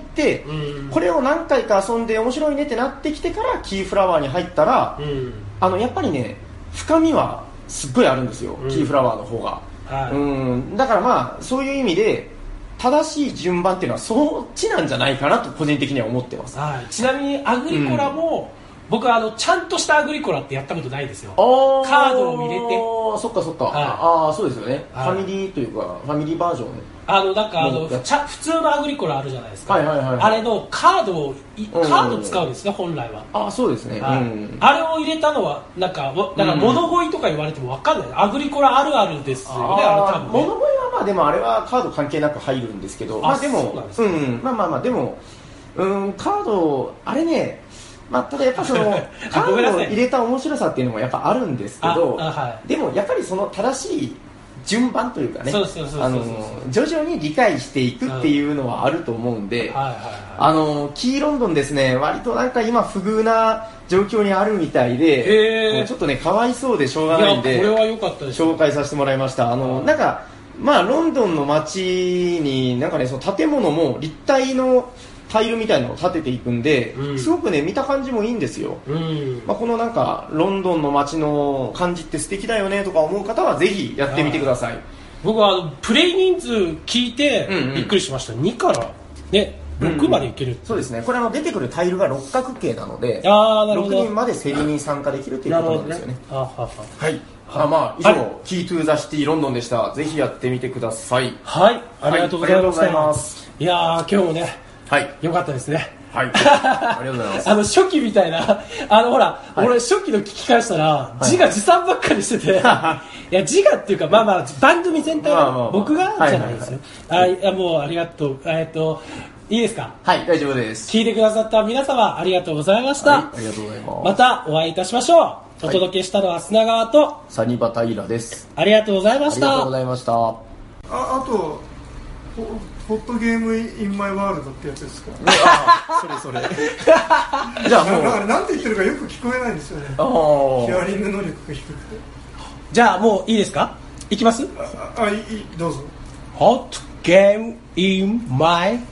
うん、これを何回か遊んで面白いねってなってきてからキーフラワーに入ったら、うん、あのやっぱりね深みはすっごいあるんですよ、うん、キーフラワーの方が。はい、うんだからまあそういう意味で正しい順番っていうのはそっちなんじゃないかなと個人的には思ってます、 はい、ちなみにアグリコラも、うん、僕はあのちゃんとしたアグリコラってやったことないんですよ。カードを入れてそっかそっか、はい、ああそうですよね、はい、ファミリーというかファミリーバージョンあのなんかあのちゃ普通のアグリコラあるじゃないですか、はいはいはいはい、あれのカードをカード使うんですね、うん、本来は。 あそうですね、 はいうん、あれを入れたのはなんかだから物乞いとか言われても分かんない、うん、アグリコラあるあるですよね。ああれ多分ね物乞いはまあでもあれはカード関係なく入るんですけど、まあでもう、ね、うんまあまあまあでもうんカードあれねまあ、ただやっぱそのカードを入れた面白さっていうのもやっぱあるんですけど、はい、でもやっぱりその正しい順番というかね徐々に理解していくっていうのはあると思うんで、あのキーロンドンですね割となんか今不遇な状況にあるみたいで、もうちょっとねかわいそうでしょうがないんでこれは良かったです、 紹介させてもらいました。あのなんかまあロンドンの街になんかねその建物も立体のタイルみたいなのを立てていくんで、うん、すごくね見た感じもいいんですよ、うんまあ、このなんかロンドンの街の感じって素敵だよねとか思う方はぜひやってみてください。 僕はあのプレイ人数聞いてびっくりしました、うんうん、にからねろくまでいける、うんうん、 そうですね。これあの出てくるタイルが六角形なのであなるほどろくにんまで競りに参加できるということなんですよね。あはははいあまあ以上、はい、キートゥーザシティロンドンでした。ぜひやってみてください。 はいありがとうございます、はい、ありがとうございます。いやー今日もねはい、よかったですね。 はい、ありがとうございます。 あの初期みたいな、あのほら、はい、俺初期の聞き返したら、自画自賛ばっかりしてて、はい、いや自我っていうかまあまあ番組全体は、まあまあまあ、僕がじゃないですよ。はいはいはい、あいやもうありがとうえっといいですか。 はい大丈夫です。 聞いてくださった皆様ありがとうございました。はい、 ありがとうございます。 またお会いいたしましょう。お届けしたのは砂川とサニバタイラです。 ありがとうございました。 ありがとうございました。ああとホットゲームインマイワールドってやつですか。 ああそれそれじゃあもうだから何て言ってるかよく聞こえないんですよね。ヒアリング能力が低くて。じゃあもういいですか。いきます。 ああいいどうぞ。 ホットゲームインマイ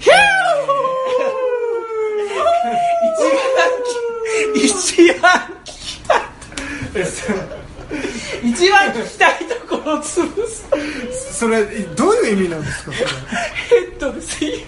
一番一番聞きたい一番聞きたいところを潰す。 それどういう意味なんですか。 ヘッドです今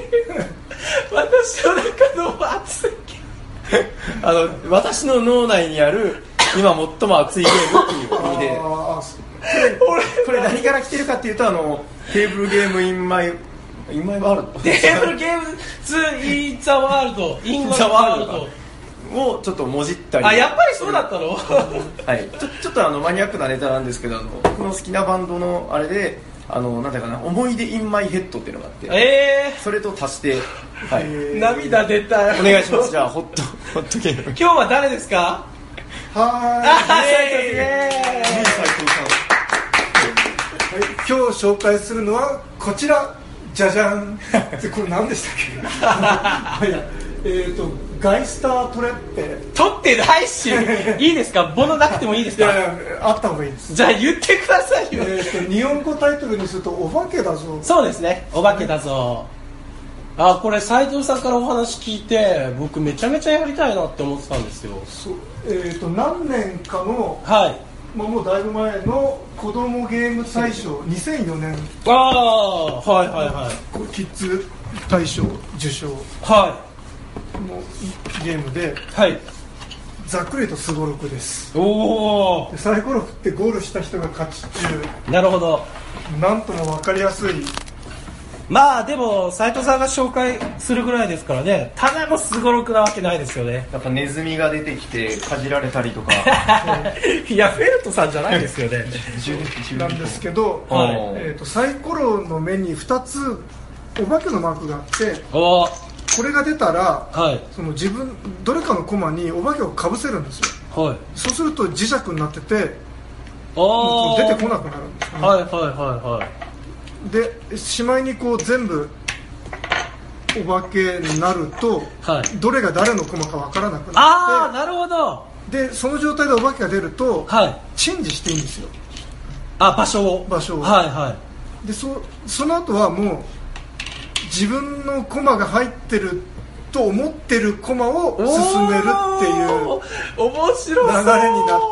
私の中の熱いあの私の脳内にある今最も熱いゲームっていう意味でこれ、これ何から来てるかっていうとあのテーブルゲームインマイインマイワールドテーブルゲームツーインザワールドインザワールドをちょっともじったり。 あやっぱりそうだったのはいちょ、ちょっとあのマニアックなネタなんですけどあの僕の好きなバンドのあれであのなんだかな、思い出インマイヘッドっていうのがあって、 えー、 それと足して、はい、 涙出た。 お願いします。じゃあホットホットゲーム。 今日は誰ですか？ はーい。イエーイ。 斉藤さん。はい、今日紹介するのはこちら。じゃじゃん。これ何でしたっけ？はい、えっとガイスタートレッペ。 撮ってないし。いいですか？ボノなくてもいいですか？ いやいや、あった方がいいです。 じゃあ言ってくださいよ。 えっと日本語タイトルにするとお化けだぞ。 そうですね。お化けだぞ。あ、これ斉藤さんからお話聞いて、僕めちゃめちゃやりたいなって思ってたんですよ。 そう。えっと何年かの。 はい。 まあ、もうだいぶ前の子供ゲーム大賞にせんよねん、 ああ、はいはいはい、 キッズ大賞受賞のゲームで、 はい、 ざっくりとすごろくです。 おお。 サイコロ振ってゴールした人が勝ちっていう。 なるほど。 なんとも分かりやすい。 まあでも斉藤さんが紹介するぐらいですからね、ただのすごろくなわけないですよね。 やっぱネズミが出てきてかじられたりとかいやフェルトさんじゃないですよねなんですけど、 はい、 えーとサイコロの目にふたつお化けのマークがあって、 おこれが出たら、 はい、 その自分どれかのコマにお化けをかぶせるんですよ、はい、そうすると磁石になってて出てこなくなるんですね。 はいはいはいはい。 でしまいにこう全部お化けになると、はい、どれが誰のコマか分からなくなって、 ああなるほど。 でその状態でお化けが出ると、はい、チェンジしていいんですよ。 あ、場所を場所をはいはい。 で そ, その後はもう自分のコマが入ってると思ってるコマを進めるっていう面白そう流れになって、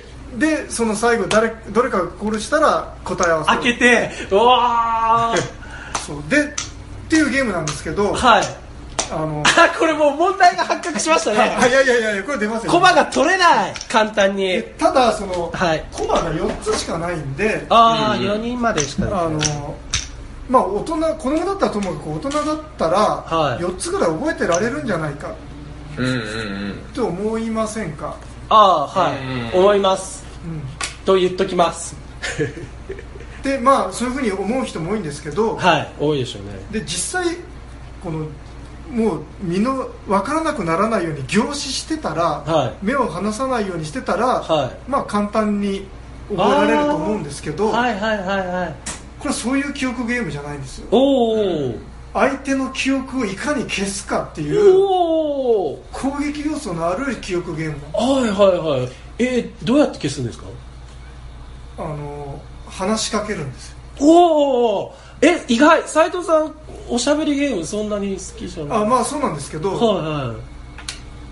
でその最後 誰どれかがコールしたら答え合わせ開けて、うわそうでっていうゲームなんですけど、 はい、 あのこれもう問題が発覚しましたね。 いやいやいやこれ出ますよ。 コマが取れない簡単に。 ただその、 はい、 コマがよっつしかないんで、 ああ、うん、よにんまでしかない。 あのまあ大人子供だったらともかく大人だったら、はい、よっつぐらい覚えてられるんじゃないか、うんうんうん、と思いませんか？ ああはい、うんうん、思います、うん、と言っときますでまあそういうふうに思う人も多いんですけど、 はい多いでしょうね。 で実際このもう身の分からなくならないように凝視してたら、はい、目を離さないようにしてたら、はい、まあ簡単に覚えられると思うんですけど、 はいはいはいはい、 これはそういう記憶ゲームじゃないんですよ。 おお、 相手の記憶をいかに消すかっていう攻撃要素のある記憶ゲームなんです。 はいはいはい。えー、どうやって消すんですか？ あの話しかけるんですよ。 おお、え意外。斉藤さんおしゃべりゲームそんなに好きじゃない？ あ、まあそうなんですけど、 はいはい、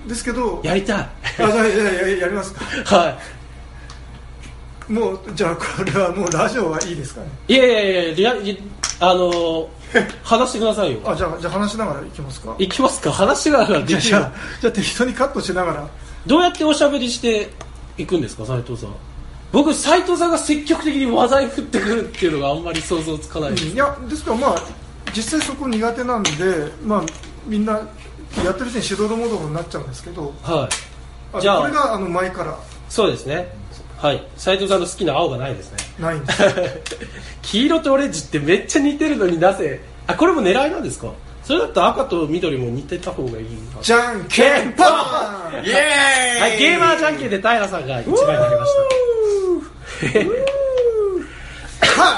ですけどやりたい。 あ、じゃあ や, や, やりますか？ はい。 もうじゃあこれはもうラジオはいいですかね？ いやいやいやいや、あのー、話してくださいよ。 あ、じゃあじゃあ話しながらいきますか？ いきますか？話しながらできる。 じゃあじゃあ適当にカットしながら。 どうやっておしゃべりしていくんですか、斉藤さん？僕斉藤さんが積極的に話題振ってくるっていうのがあんまり想像つかないです。 いやですからまあ実際そこ苦手なんで、まあみんなやってるうちにしどろもどろになっちゃうんですけど、 はい。 じゃあこれがあの前から。 そうですね。はい。斉藤さんの好きな青がないですね。 ないんです。 黄色とオレンジってめっちゃ似てるのになぜ？あ、これも狙いなんですか？それだと赤と緑も似てた方がいい。 じゃんけんぽん。 イエーイ。はい、ゲーマーじゃんけんで平さんが一番になりました。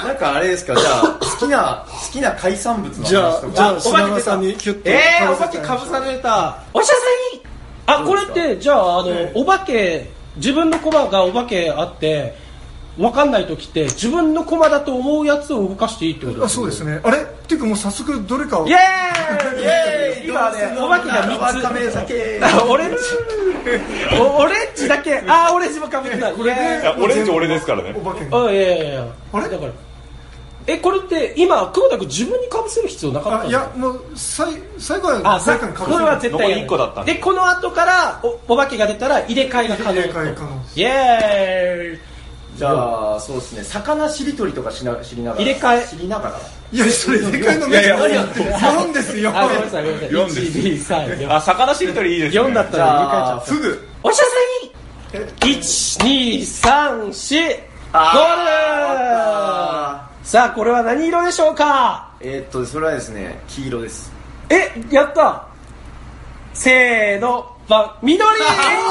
なんかあれですか、じゃあ好きな好きな海産物の話とか。 じゃあじゃあ品川さんにキュッと。 えー、お化けかぶされた。おしゃさに。あ、これってじゃああの、えー、お化け自分のコマがお化けあって分かんない時って自分のコマだと思うやつを動かしていいってことですか？ あ、そうですね。あれっていうかもう早速どれかを。 イエーイイエーイ。今ねお化けがみっつ。オレンジオレンジだけ。あ、オレンジもかぶってた。 これでオレンジ俺ですからね。 お化け。 あ、いやいやいや。あれだからえ、これって今久保田君自分にかぶせる必要なかったんですか？ いやもう最最後は誰かにかぶせる。これは絶対いっこだった。でこの後からお, お化けが出たら入れ替えが可能。 入れ替え可能。 イエーイ。 じゃあそうですね、魚しりとりとかしな知りながら入れ替え知りながらいやそれ入れ替えのメニューよんですよ。 あ、ごめんなさいごめんなさい。 よんです。 いち、に、さん、よん。 あ、魚しりとりいいですね。 よんだったら入れ替えちゃった。 フグ。 おしゃさにいち、に、さん、しゴール。 さあこれは何色でしょうか。 えー、っとそれはですね黄色です。 えやった。せーのば緑。 あ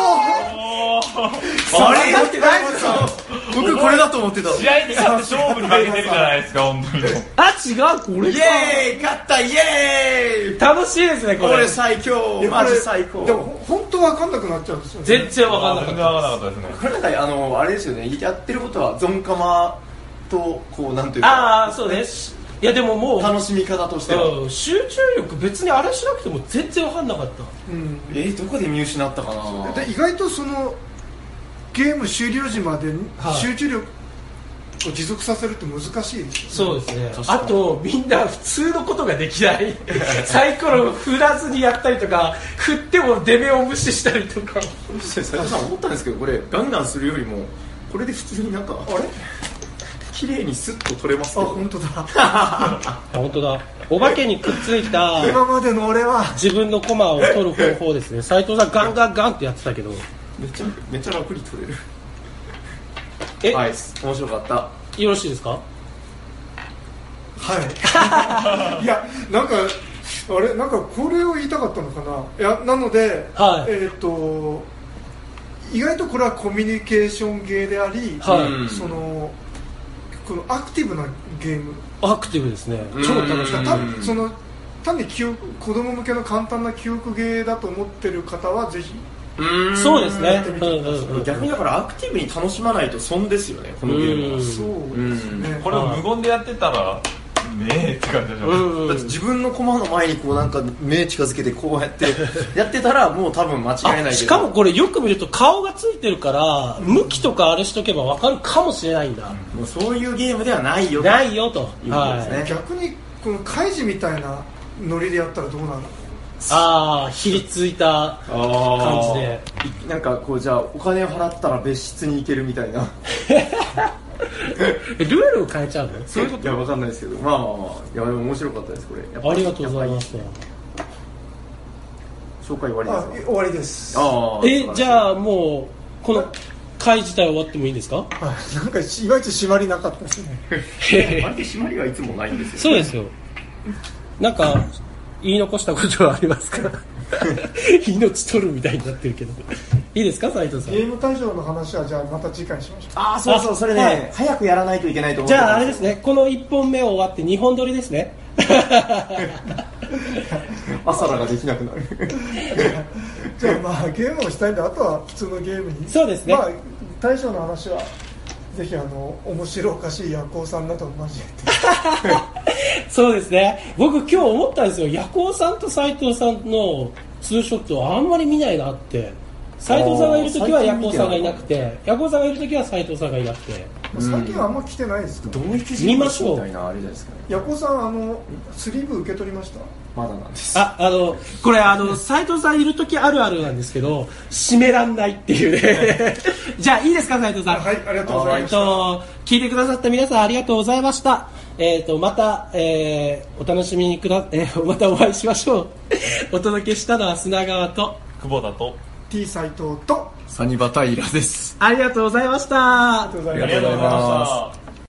れやってないですか。僕これだと思ってた。 試合に勝って勝負に負けてるじゃないですか本当に。 あ違うこれイエーイ勝ったイエーイ。 楽しいですねこれ。 これ最強マジ最高。 でも本当わかんなくなっちゃうんですよね。 全然わかんなかった。 全然わかんなかったですね。 これなんかあのあれですよね。やってることはゾンカマとこうなんていうか。 ああそうです。いやでももう楽しみ方としては、 うん、集中力別にあれしなくても全然わかんなかった、 うん、 えー、どこで見失ったかな。 で意外とそのゲーム終了時まで集中力を持続させるって難しいですよね。 そうですね。あとみんな普通のことができないサイコロを振らずにやったりとか振っても出目を無視したりとか。 斉藤さん思ったんですけどこれガンガンするよりもこれで普通になんかあれ綺麗にスッと取れますけど。 あ本当だ本当だ。お化けにくっついた今までの俺は自分のコマを取る方法ですね。斉藤さんガンガンガンってやってたけどめっちゃめっちゃ楽に取れる。 えはい面白かった。 よろしいですか。 はいいやなんかあれなんかこれを言いたかったのかな。いやなので、はい、えっ、ー、と意外とこれはコミュニケーションゲーであり、はい、そのこのアクティブなゲーム。 アクティブですね。超楽しかった。 その単に記憶子供向けの簡単な記憶ゲーだと思ってる方はぜひ。 うんそうですね。 逆にだからアクティブに楽しまないと損ですよねこのゲームは。 そうですね。 これを無言でやってたらねえって感じでしょ。 だって自分の駒の前にこうなんか目近づけてこうやってやってたらもう多分間違いないけど。 しかもこれよく見ると顔がついてるから向きとかあれしとけば分かるかもしれないんだ。 もうそういうゲームではないよないよということですね。 逆にこのカイジみたいなノリでやったらどうなるの。 ああひりついた感じでなんかこうじゃあお金を払ったら別室に行けるみたいなルールを変えちゃうの。そういうこと。 いやわかんないですけどまあまあまあいやでも面白かったですこれ。やっぱりありがとうございます。 紹介終わりですか。 終わりです。 あえじゃあもうこの会自体終わってもいいんですか。 なんか意外と締まりなかったですねあれで締まりはいつもないんですよ。 そうですよ。なんか言い残したことはありますか命取るみたいになってるけどいいですか斉藤さん。 ゲーム会場の話はじゃあまた次回しましょう。 ああそうそうそれね、はい、早くやらないといけないと思う。 じゃああれですねこのいっぽんめ終わってにほん撮りですね朝らができなくなるじゃあまあゲームをしたいんであとは普通のゲームに。 そうですね。 まあ大将の話はぜひあの面白おかしい夜行さんなどを交えてそうですね。僕今日思ったんですよ。夜行さんと斉藤さんのツーショットはあんまり見ないなって。斉藤さんがいるときは夜行さんがいなくて夜行さんがいるときは斉藤さんがいなくて、 最近はあんま来てないですか。 同一人見ましょうみたいなあれじゃないですかね。 夜行さんあのスリーブ受け取りました。 まだなんです。 あ、あのこれあの斉藤さんいるときあるあるなんですけど閉めらんないっていうねじゃあいいですか斉藤さん。 はい、ありがとうございました。 聞いてくださった皆さんありがとうございました。えーとまた、えー、お楽しみにくだ、えー、またお会いしましょうお届けしたのは砂川と久保田と T 斉藤とサニバタイラです。 ありがとうございました。 ありがとうございました。 ありがとうございました。